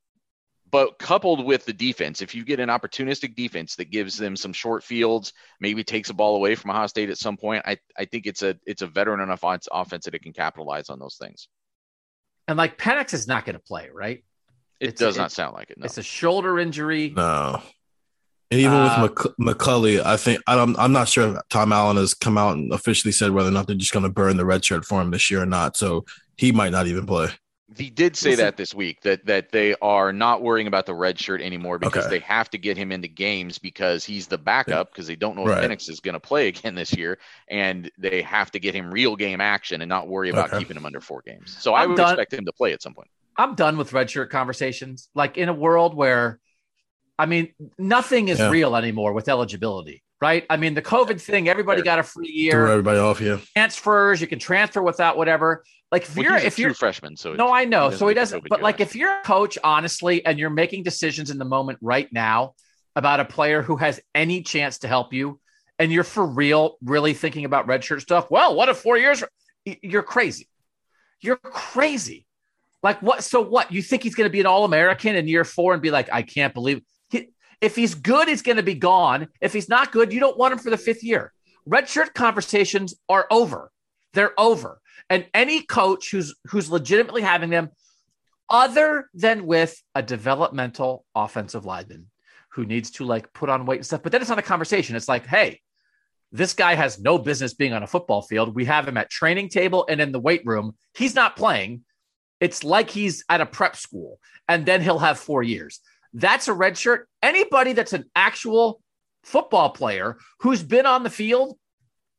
But coupled with the defense, if you get an opportunistic defense that gives them some short fields, maybe takes a ball away from Ohio State at some point, I, I think it's a it's a veteran enough offense that it can capitalize on those things. And like Penix is not going to play, right? It it's, does it, not sound like it. No. It's a shoulder injury. No. And even uh, with Mc, McCulley, I think I'm I'm not sure if Tom Allen has come out and officially said whether or not they're just going to burn the red shirt for him this year or not. So he might not even play. He did say that this week, that that they are not worrying about the red shirt anymore because okay. they have to get him into games because he's the backup because they don't know if right. Penix is going to play again this year, and they have to get him real game action and not worry about okay. keeping him under four games. So I'm I would done, expect him to play at some point. I'm done with red shirt conversations. Like in a world where, I mean, nothing is yeah. real anymore with eligibility, right? I mean, the COVID thing, everybody got a free year. Threw everybody off, yeah. Transfers, you can transfer without whatever. Like if well, you're he's a if you're freshman, so no, I know, he so he doesn't. But like guy. if you're a coach, honestly, and you're making decisions in the moment right now about a player who has any chance to help you, and you're for real, really thinking about redshirt stuff. Well, what if four years? You're crazy. You're crazy. Like what? So what? You think he's going to be an All-American in year four and be like, I can't believe he, if he's good, he's going to be gone. If he's not good, you don't want him for the fifth year. Redshirt conversations are over. They're over. And any coach who's who's legitimately having them, other than with a developmental offensive lineman who needs to like put on weight and stuff, but then it's not a conversation. It's like, hey, this guy has no business being on a football field. We have him at training table and in the weight room. He's not playing. It's like he's at a prep school, and then he'll have four years. That's a red shirt. Anybody that's an actual football player who's been on the field,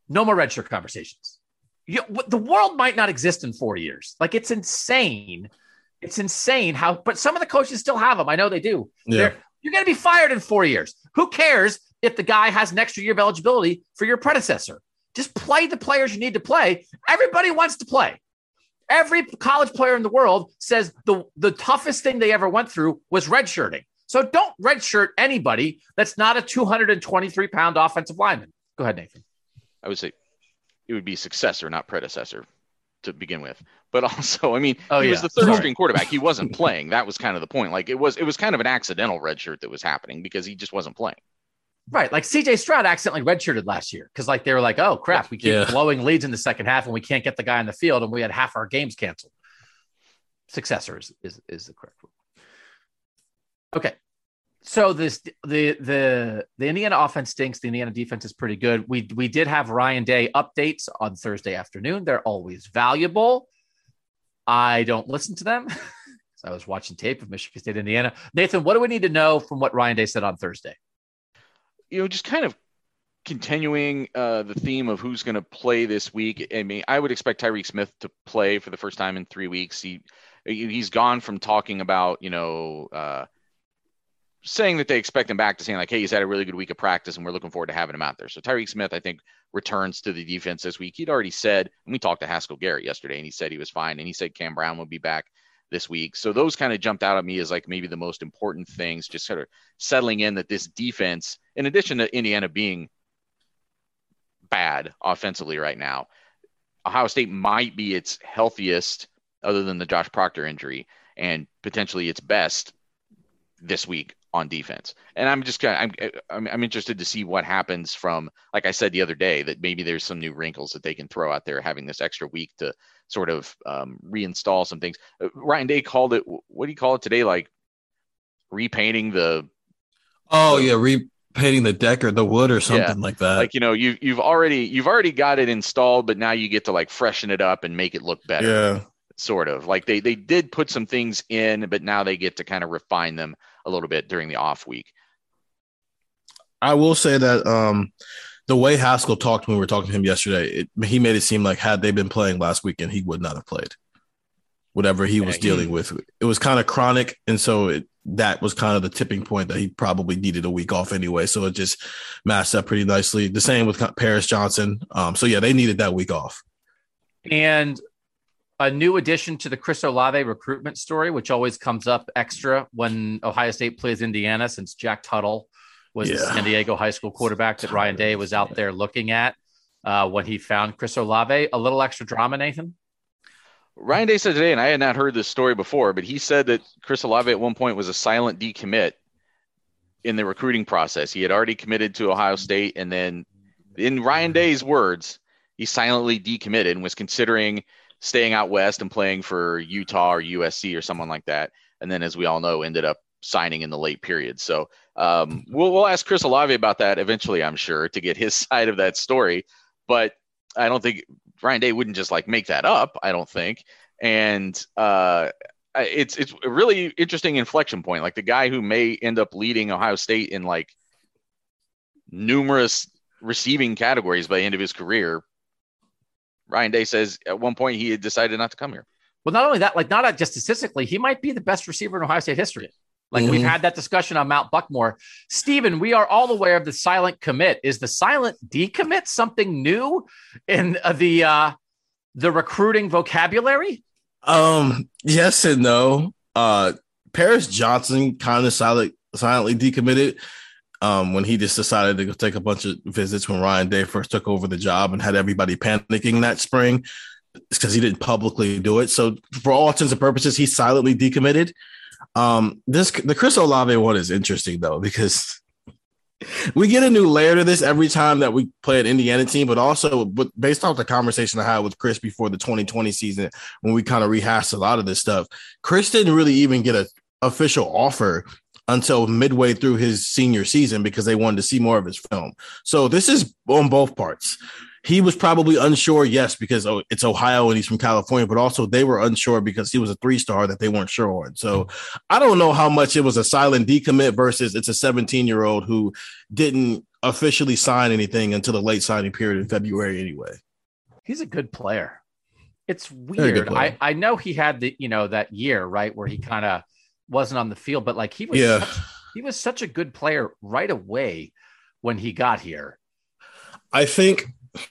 No more redshirt conversations. You, the world might not exist in four years. Like, it's insane. It's insane how, but some of the coaches still have them. I know they do. Yeah. You're going to be fired in four years. Who cares if the guy has an extra year of eligibility for your predecessor? Just play the players you need to play. Everybody wants to play. Every college player in the world says the, the toughest thing they ever went through was redshirting. So don't redshirt anybody that's not a two hundred twenty-three pound offensive lineman. Go ahead, Nathan. I would say it would be successor, not predecessor, to begin with. But also, I mean, oh, he yeah. was the third string quarterback. He wasn't playing. That was kind of the point. Like, it was, it was kind of an accidental redshirt that was happening because he just wasn't playing. Right. Like C J Stroud accidentally redshirted last year because, like, they were like, oh, crap, we keep yeah. blowing leads in the second half and we can't get the guy on the field, and we had half our games canceled. Successor is, is, is the correct word. Okay. So this the the the Indiana offense stinks. The Indiana defense is pretty good. We we did have Ryan Day updates on Thursday afternoon. They're always valuable. I don't listen to them. I was watching tape of Michigan State, Indiana. Nathan, what do we need to know from what Ryan Day said on Thursday? You know, just kind of continuing uh, the theme of who's going to play this week. I mean, I would expect Tyreke Smith to play for the first time in three weeks. He he's gone from talking about, you know, uh, saying that they expect him back to saying like, hey, he's had a really good week of practice and we're looking forward to having him out there. So Tyreke Smith, I think, returns to the defense this week. He'd already said, and we talked to Haskell Garrett yesterday, and he said he was fine. And he said Cam Brown would be back this week. So those kind of jumped out at me as like maybe the most important things, just sort of settling in that this defense, in addition to Indiana being bad offensively right now, Ohio State might be its healthiest other than the Josh Proctor injury, and potentially its best this week on defense. And I'm just kind of, I'm, I'm interested to see what happens from, like I said the other day, that maybe there's some new wrinkles that they can throw out there, having this extra week to sort of um, reinstall some things. Uh, Ryan Day called it, what do you call it today? Like repainting the. Oh the, yeah. Repainting the deck or the wood or something yeah, like that. Like, you know, you, you've already, you've already got it installed, but now you get to like freshen it up and make it look better. Yeah. Sort of like they, they did put some things in, but now they get to kind of refine them a little bit during the off week. I will say that um, the way Haskell talked when we were talking to him yesterday, it, he made it seem like had they been playing last weekend, he would not have played. Whatever he yeah, was he, dealing with, it was kind of chronic, and so it, that was kind of the tipping point that he probably needed a week off anyway. So it just matched up pretty nicely. The same with Paris Johnson. Um, so yeah, they needed that week off. And a new addition to the Chris Olave recruitment story, which always comes up extra when Ohio State plays Indiana, since Jack Tuttle was yeah. the San Diego high school quarterback that Ryan Day was out there looking at uh, when he found Chris Olave. A little extra drama, Nathan? Ryan Day said today, and I had not heard this story before, but he said that Chris Olave at one point was a silent decommit in the recruiting process. He had already committed to Ohio State, and then in Ryan Day's words, he silently decommitted and was considering staying out west and playing for Utah or U S C or someone like that. And then, as we all know, ended up signing in the late period. So um, we'll, we'll ask Chris Olave about that eventually, I'm sure, to get his side of that story. But I don't think Ryan Day wouldn't just like make that up, I don't think. And uh, it's, it's a really interesting inflection point. Like the guy who may end up leading Ohio State in like numerous receiving categories by the end of his career, Ryan Day says at one point he had decided not to come here. Well, not only that, like not just statistically, he might be the best receiver in Ohio State history. Like mm-hmm. we've had that discussion on Mount Buckmore. Stephen, we are all aware of the silent commit. Is the silent decommit something new in uh, the uh, the recruiting vocabulary? Um, yes and no. Uh, Paris Johnson kind of silent, silently decommitted. Um, when he just decided to go take a bunch of visits when Ryan Day first took over the job and had everybody panicking that spring, because he didn't publicly do it. So for all intents and purposes, he silently decommitted. Um, this the Chris Olave one is interesting though, because we get a new layer to this every time that we play an Indiana team, but also but based off the conversation I had with Chris before the twenty twenty season, when we kind of rehashed a lot of this stuff, Chris didn't really even get an official offer until midway through his senior season because they wanted to see more of his film. So this is on both parts. he was probably unsure, yes, because oh, it's Ohio and he's from California, but also they were unsure because he was a three-star that they weren't sure on. So I don't know how much it was a silent decommit versus it's a seventeen-year-old who didn't officially sign anything until the late signing period in February anyway. He's a good player. It's weird. I, I know he had the, you know, that year, right, where he kind of wasn't on the field, but like he was, yeah. such, he was such a good player right away when he got here. I think,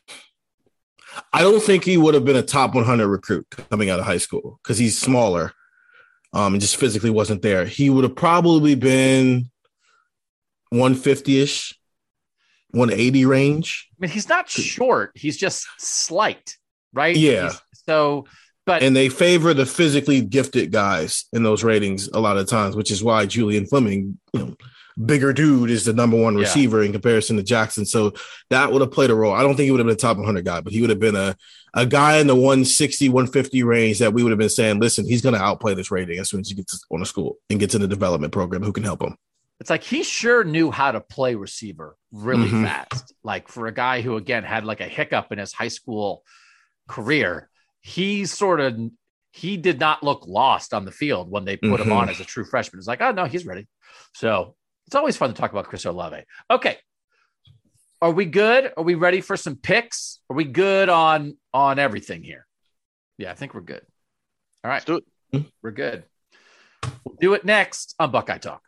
I don't think he would have been a top one hundred recruit coming out of high school because he's smaller um, and just physically wasn't there. He would have probably been one fifty-ish, one eighty range. I mean, he's not short. He's just slight, right? Yeah. He's, so, but and they favor the physically gifted guys in those ratings a lot of times, which is why Julian Fleming, you know, bigger dude, is the number one receiver yeah. in comparison to Jackson. So that would have played a role. I don't think he would have been a top one hundred guy, but he would have been a, a guy in the one sixty, one fifty range that we would have been saying, listen, he's going to outplay this rating as soon as he gets on a school and gets in the development program. Who can help him? It's like he sure knew how to play receiver really mm-hmm. fast. Like for a guy who, again, had like a hiccup in his high school career, he sort of, he did not look lost on the field when they put mm-hmm. him on as a true freshman. It's like, oh, no, he's ready. So it's always fun to talk about Chris Olave. Okay. Are we good? Are we ready for some picks? Are we good on, on everything here? Yeah, I think we're good. All right. Let's do it. We're good. We'll do it next on Buckeye Talk.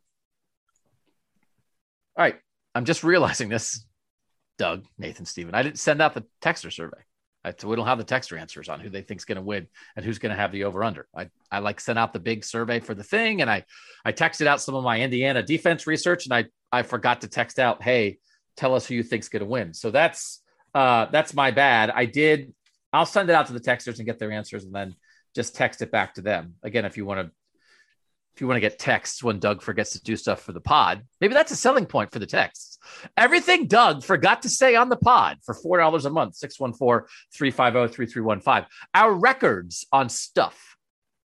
All right. I'm just realizing this, Doug, Nathan, Steven. I didn't send out the texter survey. I, so we don't have the texter answers on who they think is going to win and who's going to have the over under. I, I like sent out the big survey for the thing. And I, I texted out some of my Indiana defense research and I, I forgot to text out, hey, tell us who you think's going to win. So that's, uh, that's my bad. I did. I'll send it out to the texters and get their answers and then just text it back to them. Again, if you want to, if you want to get texts when Doug forgets to do stuff for the pod, maybe that's a selling point for the texts. Everything Doug forgot to say on the pod for four dollars a month, six one four, three five zero, three three one five. Our records on stuff.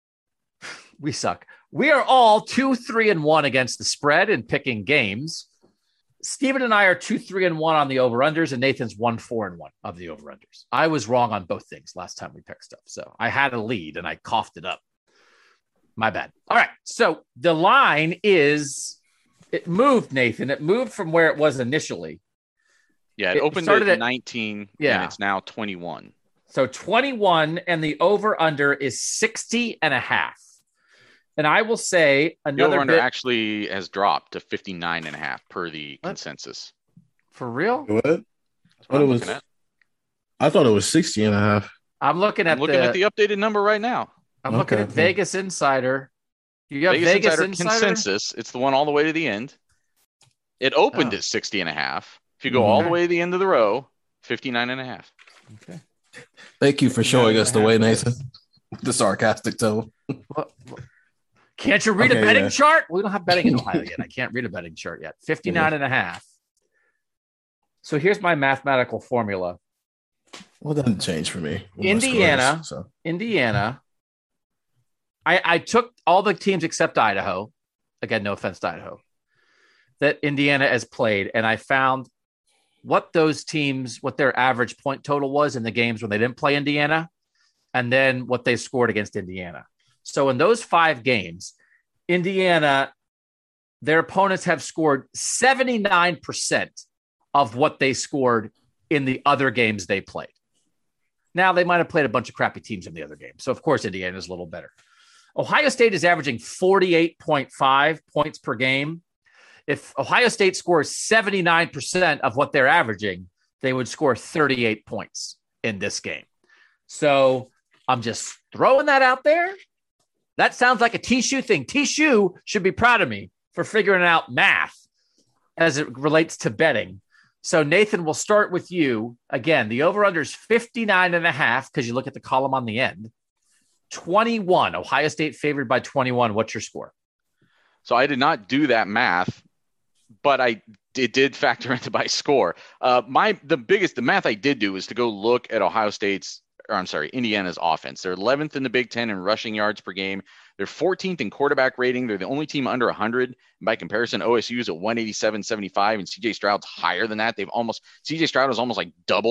We suck. We are all two, three, and one against the spread in picking games. Steven and I are two, three, and one on the over-unders, and Nathan's one, four, and one of the over-unders. I was wrong on both things last time we picked stuff. So I had a lead and I coughed it up. My bad. All right. So the line is, it moved, Nathan. It moved from where it was initially. Yeah, it, it opened at nineteen, yeah. and it's now twenty-one. So twenty-one, and the over-under is sixty and a half. And I will say another the over-under bit, actually has dropped to fifty-nine and a half per the what? consensus. For real? What? That's what what I'm it was, looking at. I thought it was sixty and a half. I'm looking at I'm looking the, at the updated number right now. I'm okay. looking at Vegas Insider. You got Vegas, Vegas Insider, Insider consensus. It's the one all the way to the end. It opened oh. at sixty and a half. If you go mm-hmm. all the way to the end of the row, fifty-nine and a half. Okay. Thank you for showing us the way, Nathan. The sarcastic tone. What, what? Can't you read okay, a betting yeah. chart? We don't have betting in Ohio yet. I can't read a betting chart yet. fifty-nine and a half. So here's my mathematical formula. Well, that doesn't change for me. Indiana, scores, so. Indiana. I, I took all the teams except Idaho. Again, no offense to Idaho. That Indiana has played, and I found what those teams, what their average point total was in the games when they didn't play Indiana, and then what they scored against Indiana. So in those five games, Indiana, their opponents have scored seventy-nine percent of what they scored in the other games they played. Now, they might have played a bunch of crappy teams in the other games. So, of course, Indiana is a little better. Ohio State is averaging forty-eight point five points per game. If Ohio State scores seventy-nine percent of what they're averaging, they would score thirty-eight points in this game. So I'm just throwing that out there. That sounds like a T-Shoe thing. T-Shoe should be proud of me for figuring out math as it relates to betting. So Nathan, we'll start with you. Again, the over-under is fifty-nine and a half because you look at the column on the end. twenty-one, Ohio State favored by twenty-one. What's your score? So I did not do that math, but I it did factor into my score. Uh, my the biggest the math I did do is to go look at Ohio State's, or I'm sorry, Indiana's offense. They're eleventh in the Big Ten in rushing yards per game. They're fourteenth in quarterback rating. They're the only team under one hundred. And by comparison, O S U is at one eighty-seven point seven five, and C J Stroud's higher than that. They've almost C J Stroud has almost like doubled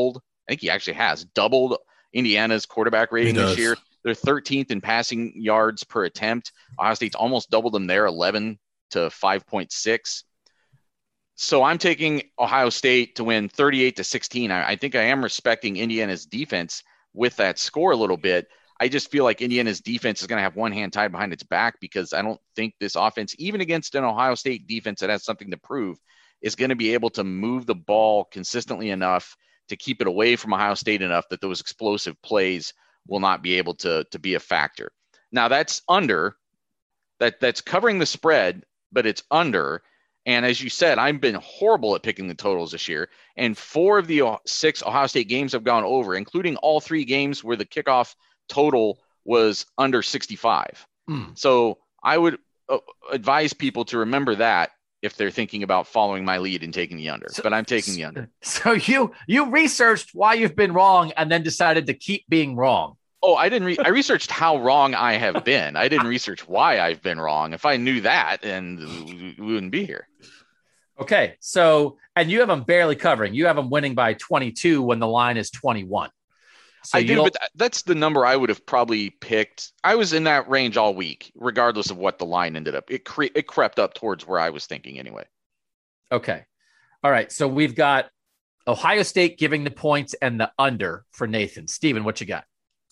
I think he actually has doubled Indiana's quarterback rating this year. They're thirteenth in passing yards per attempt. Ohio State's almost doubled them there, eleven to five point six. So I'm taking Ohio State to win thirty-eight to sixteen. I, I think I am respecting Indiana's defense with that score a little bit. I just feel like Indiana's defense is going to have one hand tied behind its back because I don't think this offense, even against an Ohio State defense that has something to prove, is going to be able to move the ball consistently enough to keep it away from Ohio State enough that those explosive plays will not be able to, to be a factor. Now that's under that that's covering the spread, but it's under. And as you said, I've been horrible at picking the totals this year. And four of the six Ohio State games have gone over, including all three games where the kickoff total was under sixty-five. Mm. So I would uh, advise people to remember that if they're thinking about following my lead and taking the under, so, but I'm taking the under. So you, you researched why you've been wrong and then decided to keep being wrong. Oh, I didn't. Re- I researched how wrong I have been. I didn't research why I've been wrong. If I knew that, and we wouldn't be here. Okay. So, and you have them barely covering. You have them winning by twenty-two when the line is twenty-one. So I do, but that's the number I would have probably picked. I was in that range all week, regardless of what the line ended up. It cre- it crept up towards where I was thinking anyway. Okay. All right. So we've got Ohio State giving the points and the under for Nathan. Steven, what you got?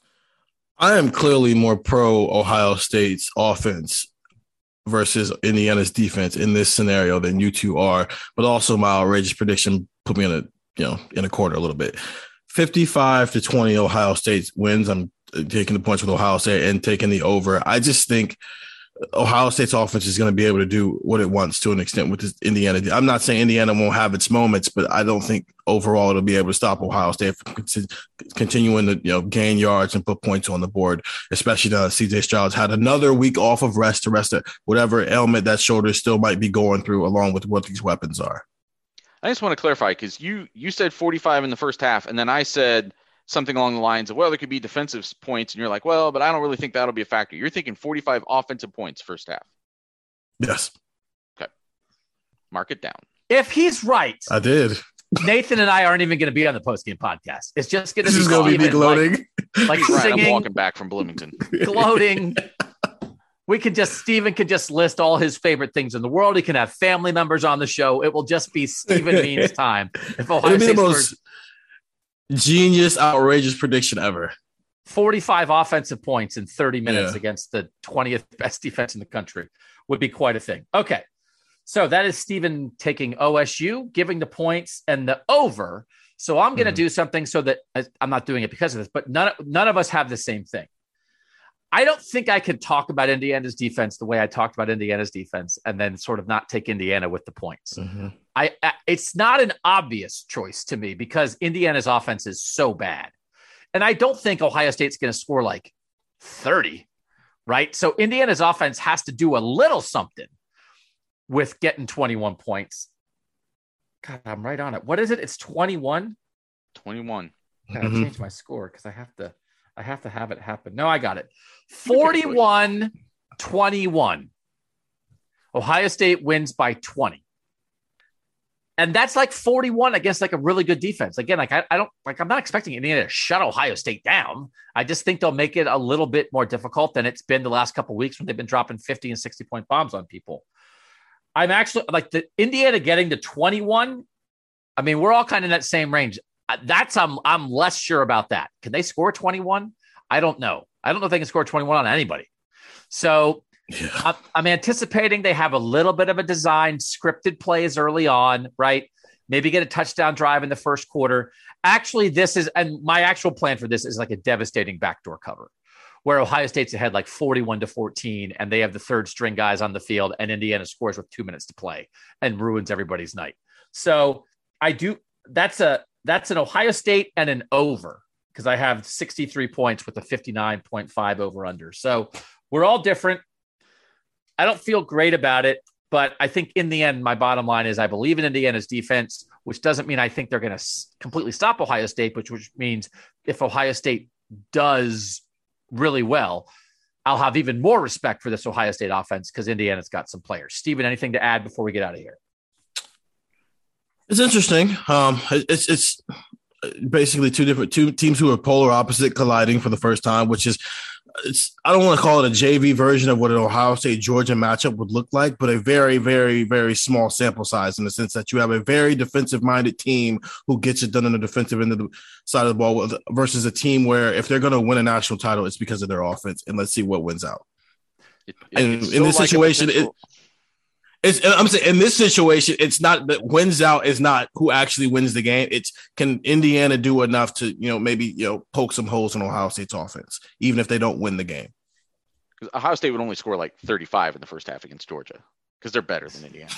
I am clearly more pro Ohio State's offense versus Indiana's defense in this scenario than you two are, but also my outrageous prediction put me in a, you know, in a corner a little bit. fifty-five to twenty Ohio State wins. I'm taking the points with Ohio State and taking the over. I just think Ohio State's offense is going to be able to do what it wants to an extent with this Indiana. I'm not saying Indiana won't have its moments, but I don't think overall it'll be able to stop Ohio State from continuing to, you know, gain yards and put points on the board, especially now that C J Stroud's had another week off of rest to rest it, whatever ailment that shoulder still might be going through, along with what these weapons are. I just want to clarify because you you said forty-five in the first half, and then I said something along the lines of, well, there could be defensive points, and you're like, well, but I don't really think that'll be a factor. You're thinking forty-five offensive points first half. Yes. Okay. Mark it down. If he's right, I did. Nathan and I aren't even going to be on the postgame podcast. It's just going to be going to be gloating, like, like right, singing, I'm walking back from Bloomington, gloating. We could just, Steven could just list all his favorite things in the world. He can have family members on the show. It will just be Steven Means time. If Ohio It'll be State the most genius, outrageous prediction ever. forty-five offensive points in thirty minutes yeah. against the twentieth best defense in the country would be quite a thing. Okay. So that is Steven taking O S U, giving the points and the over. So I'm going to mm-hmm. do something so that I'm not doing it because of this, but none, none of us have the same thing. I don't think I could talk about Indiana's defense the way I talked about Indiana's defense and then sort of not take Indiana with the points. Mm-hmm. I, I it's not an obvious choice to me because Indiana's offense is so bad. And I don't think Ohio State's going to score like thirty, right? So Indiana's offense has to do a little something with getting twenty-one points. God, I'm right on it. What is it? It's twenty-one? twenty-one. I gotta mm-hmm. change my score because I have to I have to have it happen. No, I got it. forty-one twenty-one. Ohio State wins by twenty. And that's like forty-one against like a really good defense. Again, like I, I don't like I'm not expecting Indiana to shut Ohio State down. I just think they'll make it a little bit more difficult than it's been the last couple of weeks when they've been dropping fifty and sixty point bombs on people. I'm actually like the Indiana getting to twenty-one. I mean, we're all kind of in that same range. That's I'm I'm less sure about that. Can they score twenty-one? I don't know. I don't know if they can score twenty-one on anybody. So yeah. I'm, I'm anticipating they have a little bit of a designed scripted plays early on, right? Maybe get a touchdown drive in the first quarter. Actually, this is, and my actual plan for this is like a devastating backdoor cover where Ohio State's ahead like forty-one to fourteen and they have the third string guys on the field and Indiana scores with two minutes to play and ruins everybody's night. So I do, that's a, that's an Ohio State and an over because I have sixty-three points with a fifty-nine point five over under. So we're all different. I don't feel great about it, but I think in the end, my bottom line is I believe in Indiana's defense, which doesn't mean I think they're going to s- completely stop Ohio State, which, which means if Ohio State does really well, I'll have even more respect for this Ohio State offense because Indiana's got some players. Steven, anything to add before we get out of here? It's interesting. Um, it's it's basically two different two teams who are polar opposite colliding for the first time, which is it's I don't want to call it a J V version of what an Ohio State Georgia matchup would look like, but a very, very, very small sample size in the sense that you have a very defensive minded team who gets it done on the defensive end of the side of the ball with, versus a team where if they're going to win a national title, it's because of their offense. And let's see what wins out. It, it, and in this like situation, it, It's, I'm saying in this situation, it's not that wins out is not who actually wins the game. It's can Indiana do enough to, you know, maybe, you know, poke some holes in Ohio State's offense, even if they don't win the game. Because Ohio State would only score like thirty-five in the first half against Georgia because they're better than Indiana.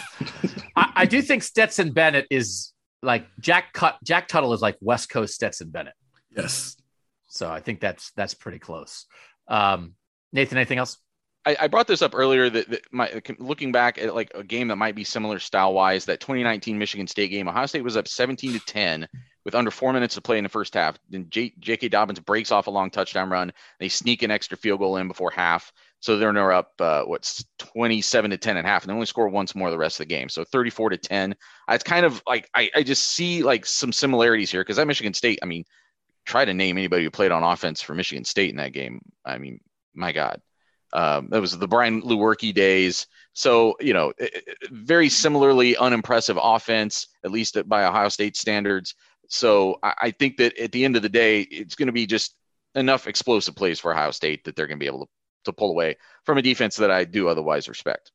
I, I do think Stetson Bennett is like Jack Cut. Jack Tuttle is like West Coast Stetson Bennett. Yes. So I think that's that's pretty close. Um, Nathan, anything else? I, I brought this up earlier that, that my looking back at like a game that might be similar style wise, that twenty nineteen Michigan State game, Ohio State was up seventeen to ten with under four minutes to play in the first half. Then J- J.K. Dobbins breaks off a long touchdown run. They sneak an extra field goal in before half. So they're now up, uh, what's twenty-seven to ten and a half, and they only score once more the rest of the game. So thirty-four to ten. It's kind of like, I, I just see like some similarities here because at Michigan State, I mean, try to name anybody who played on offense for Michigan State in that game. I mean, my God. Um, that was the Brian Lewerke days. So, you know, very similarly unimpressive offense, at least by Ohio State standards. So I, I think that at the end of the day, it's going to be just enough explosive plays for Ohio State that they're going to be able to, to pull away from a defense that I do otherwise respect.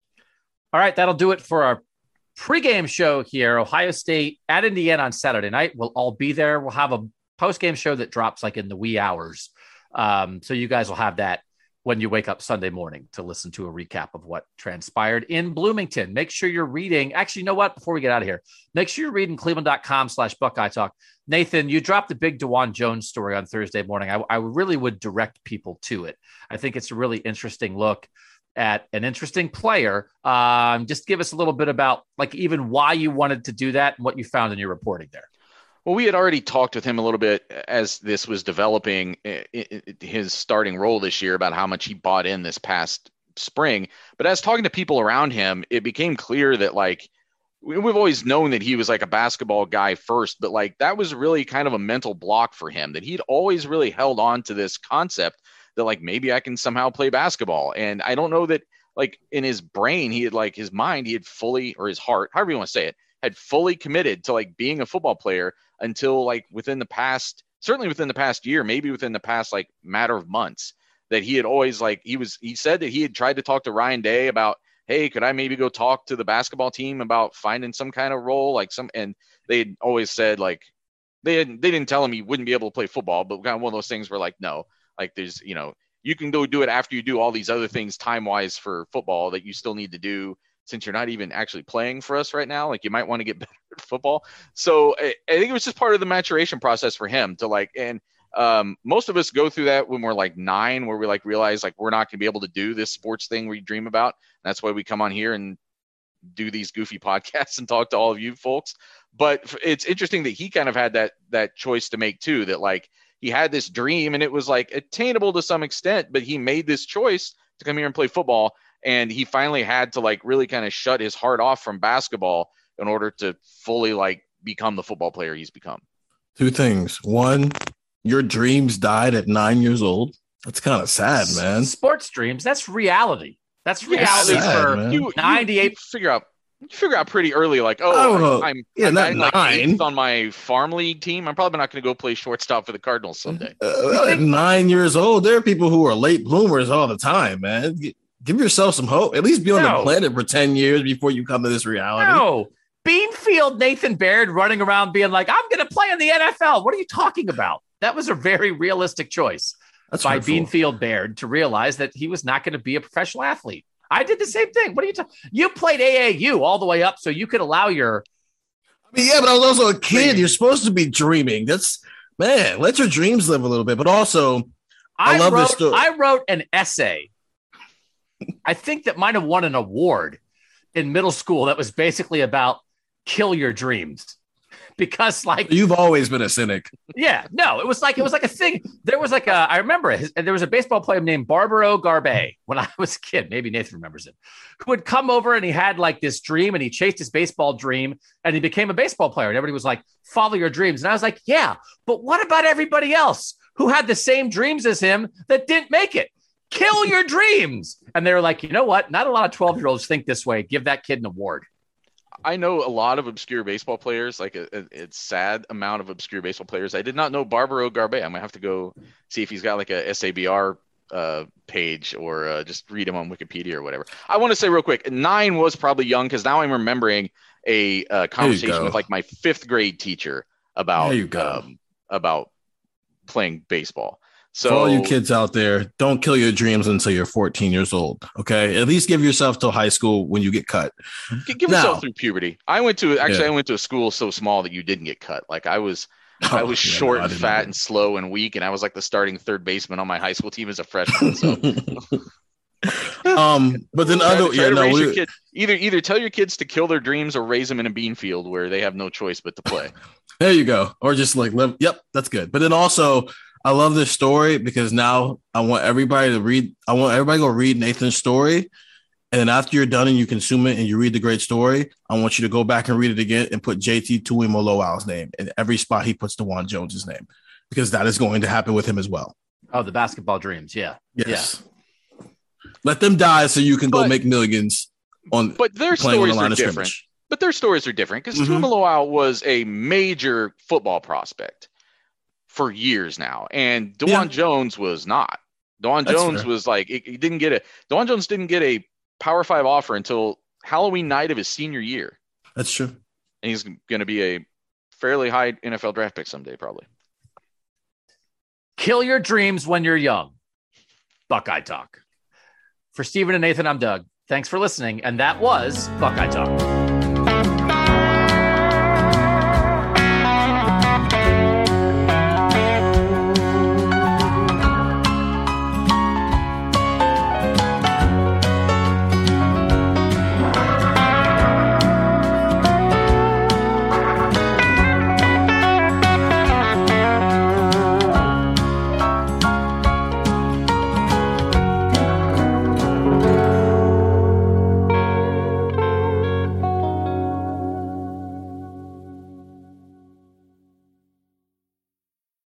All right, that'll do it for our pregame show here. Ohio State at Indiana on Saturday night. We'll all be there. We'll have a postgame show that drops like in the wee hours. Um, so you guys will have that when you wake up Sunday morning to listen to a recap of what transpired in Bloomington. Make sure you're reading. Actually, you know what? Before we get out of here, make sure you're reading cleveland.com slash Buckeye Talk. Nathan, you dropped the big DeJuan Jones story on Thursday morning. I, I really would direct people to it. I think it's a really interesting look at an interesting player. Um, just give us a little bit about like even why you wanted to do that and what you found in your reporting there. Well, we had already talked with him a little bit as this was developing his starting role this year about how much he bought in this past spring. But as talking to people around him, it became clear that like we've always known that he was like a basketball guy first, but like that was really kind of a mental block for him, that he'd always really held on to this concept that like maybe I can somehow play basketball. And I don't know that like in his brain, he had like his mind, he had fully, or his heart, however you want to say it, had fully committed to like being a football player until like within the past, certainly within the past year, maybe within the past like matter of months, that he had always like, he was, he said that he had tried to talk to Ryan Day about, hey, could I maybe go talk to the basketball team about finding some kind of role, like some, and they had always said like, they hadn't, they didn't tell him he wouldn't be able to play football, but kind of one of those things where like, no, like there's, you know, you can go do it after you do all these other things time wise for football that you still need to do since you're not even actually playing for us right now. Like you might want to get better at football. So I, I think it was just part of the maturation process for him to like, and um, most of us go through that when we're like nine, where we like realize like we're not going to be able to do this sports thing we dream about. And that's why we come on here and do these goofy podcasts and talk to all of you folks. But it's interesting that he kind of had that, that choice to make too, that like he had this dream and it was like attainable to some extent, but he made this choice to come here and play football. And he finally had to like really kind of shut his heart off from basketball in order to fully like become the football player he's become. Two things. One, your dreams died at nine years old. That's kind of sad, man. Sports dreams. That's reality. That's reality yeah, sad, for man. You, ninety-eight. You figure out, you figure out pretty early, like, oh, I don't know. I, I'm, Yeah, I'm, not I'm like nine. eighth on my farm league team. I'm probably not going to go play shortstop for the Cardinals someday. Uh, at nine years old, there are people who are late bloomers all the time, man. Give yourself some hope. At least be on No. the planet for ten years before you come to this reality. No. Beanfield Nathan Baird running around being like, I'm going to play in the N F L. What are you talking about? That was a very realistic choice That's by hurtful. Beanfield Baird to realize that he was not going to be a professional athlete. I did the same thing. What are you talking? You played A A U all the way up so you could allow your. I mean, yeah, but I was also a kid. You're supposed to be dreaming. That's, man, let your dreams live a little bit. But also, I, I love wrote, this story. I wrote an essay. I think that might have won an award in middle school that was basically about kill your dreams, because like you've always been a cynic. Yeah, no, it was like it was like a thing. There was like a I remember his, there was a baseball player named Barbaro Garbe when I was a kid. Maybe Nathan remembers him. Who would come over and he had like this dream and he chased his baseball dream and he became a baseball player. And everybody was like, "Follow your dreams." And I was like, "Yeah, but what about everybody else who had the same dreams as him that didn't make it? Kill your dreams." And they were like, "You know what? Not a lot of twelve-year-olds think this way. Give that kid an award." I know a lot of obscure baseball players, like a, a, a sad amount of obscure baseball players. I did not know Barbaro Garbe. I might have to go see if he's got like a S A B R uh, page or uh, just read him on Wikipedia or whatever. I want to say real quick, nine was probably young because now I'm remembering a uh, conversation with like my fifth grade teacher about there you go. Um, about playing baseball. So for all you kids out there, don't kill your dreams until you're fourteen years old. Okay, at least give yourself till high school when you get cut. Give yourself now, through puberty. I went to actually yeah. I went to a school so small that you didn't get cut. Like I was, oh, I was yeah, short no, and fat and slow and weak, and I was like the starting third baseman on my high school team as a freshman. So. um, but then other try to, yeah, to no, raise we, your kid, either either tell your kids to kill their dreams or raise them in a bean field where they have no choice but to play. There you go, or just like live. Yep, that's good. But then also. I love this story because now I want everybody to read. I want everybody to go read Nathan's story. And then after you're done and you consume it and you read the great story, I want you to go back and read it again and put J T Tuimoloau's name in every spot he puts DeJuan Jones's name, because that is going to happen with him as well. Oh, the basketball dreams. Yeah. Yes. Yeah. Let them die so you can go but, make millions on. But their stories the are different. Scrimmage. But their stories are different because mm-hmm. Tuimoloau was a major football prospect for years now, and DeJuan yeah. Jones was not. DeJuan That's Jones fair. was like he didn't get a DeJuan Jones didn't get a Power Five offer until Halloween night of his senior year. That's true. And he's going to be a fairly high N F L draft pick someday, probably. Kill your dreams when you're young. Buckeye Talk. For Stephen and Nathan, I'm Doug. Thanks for listening, and that was Buckeye Talk.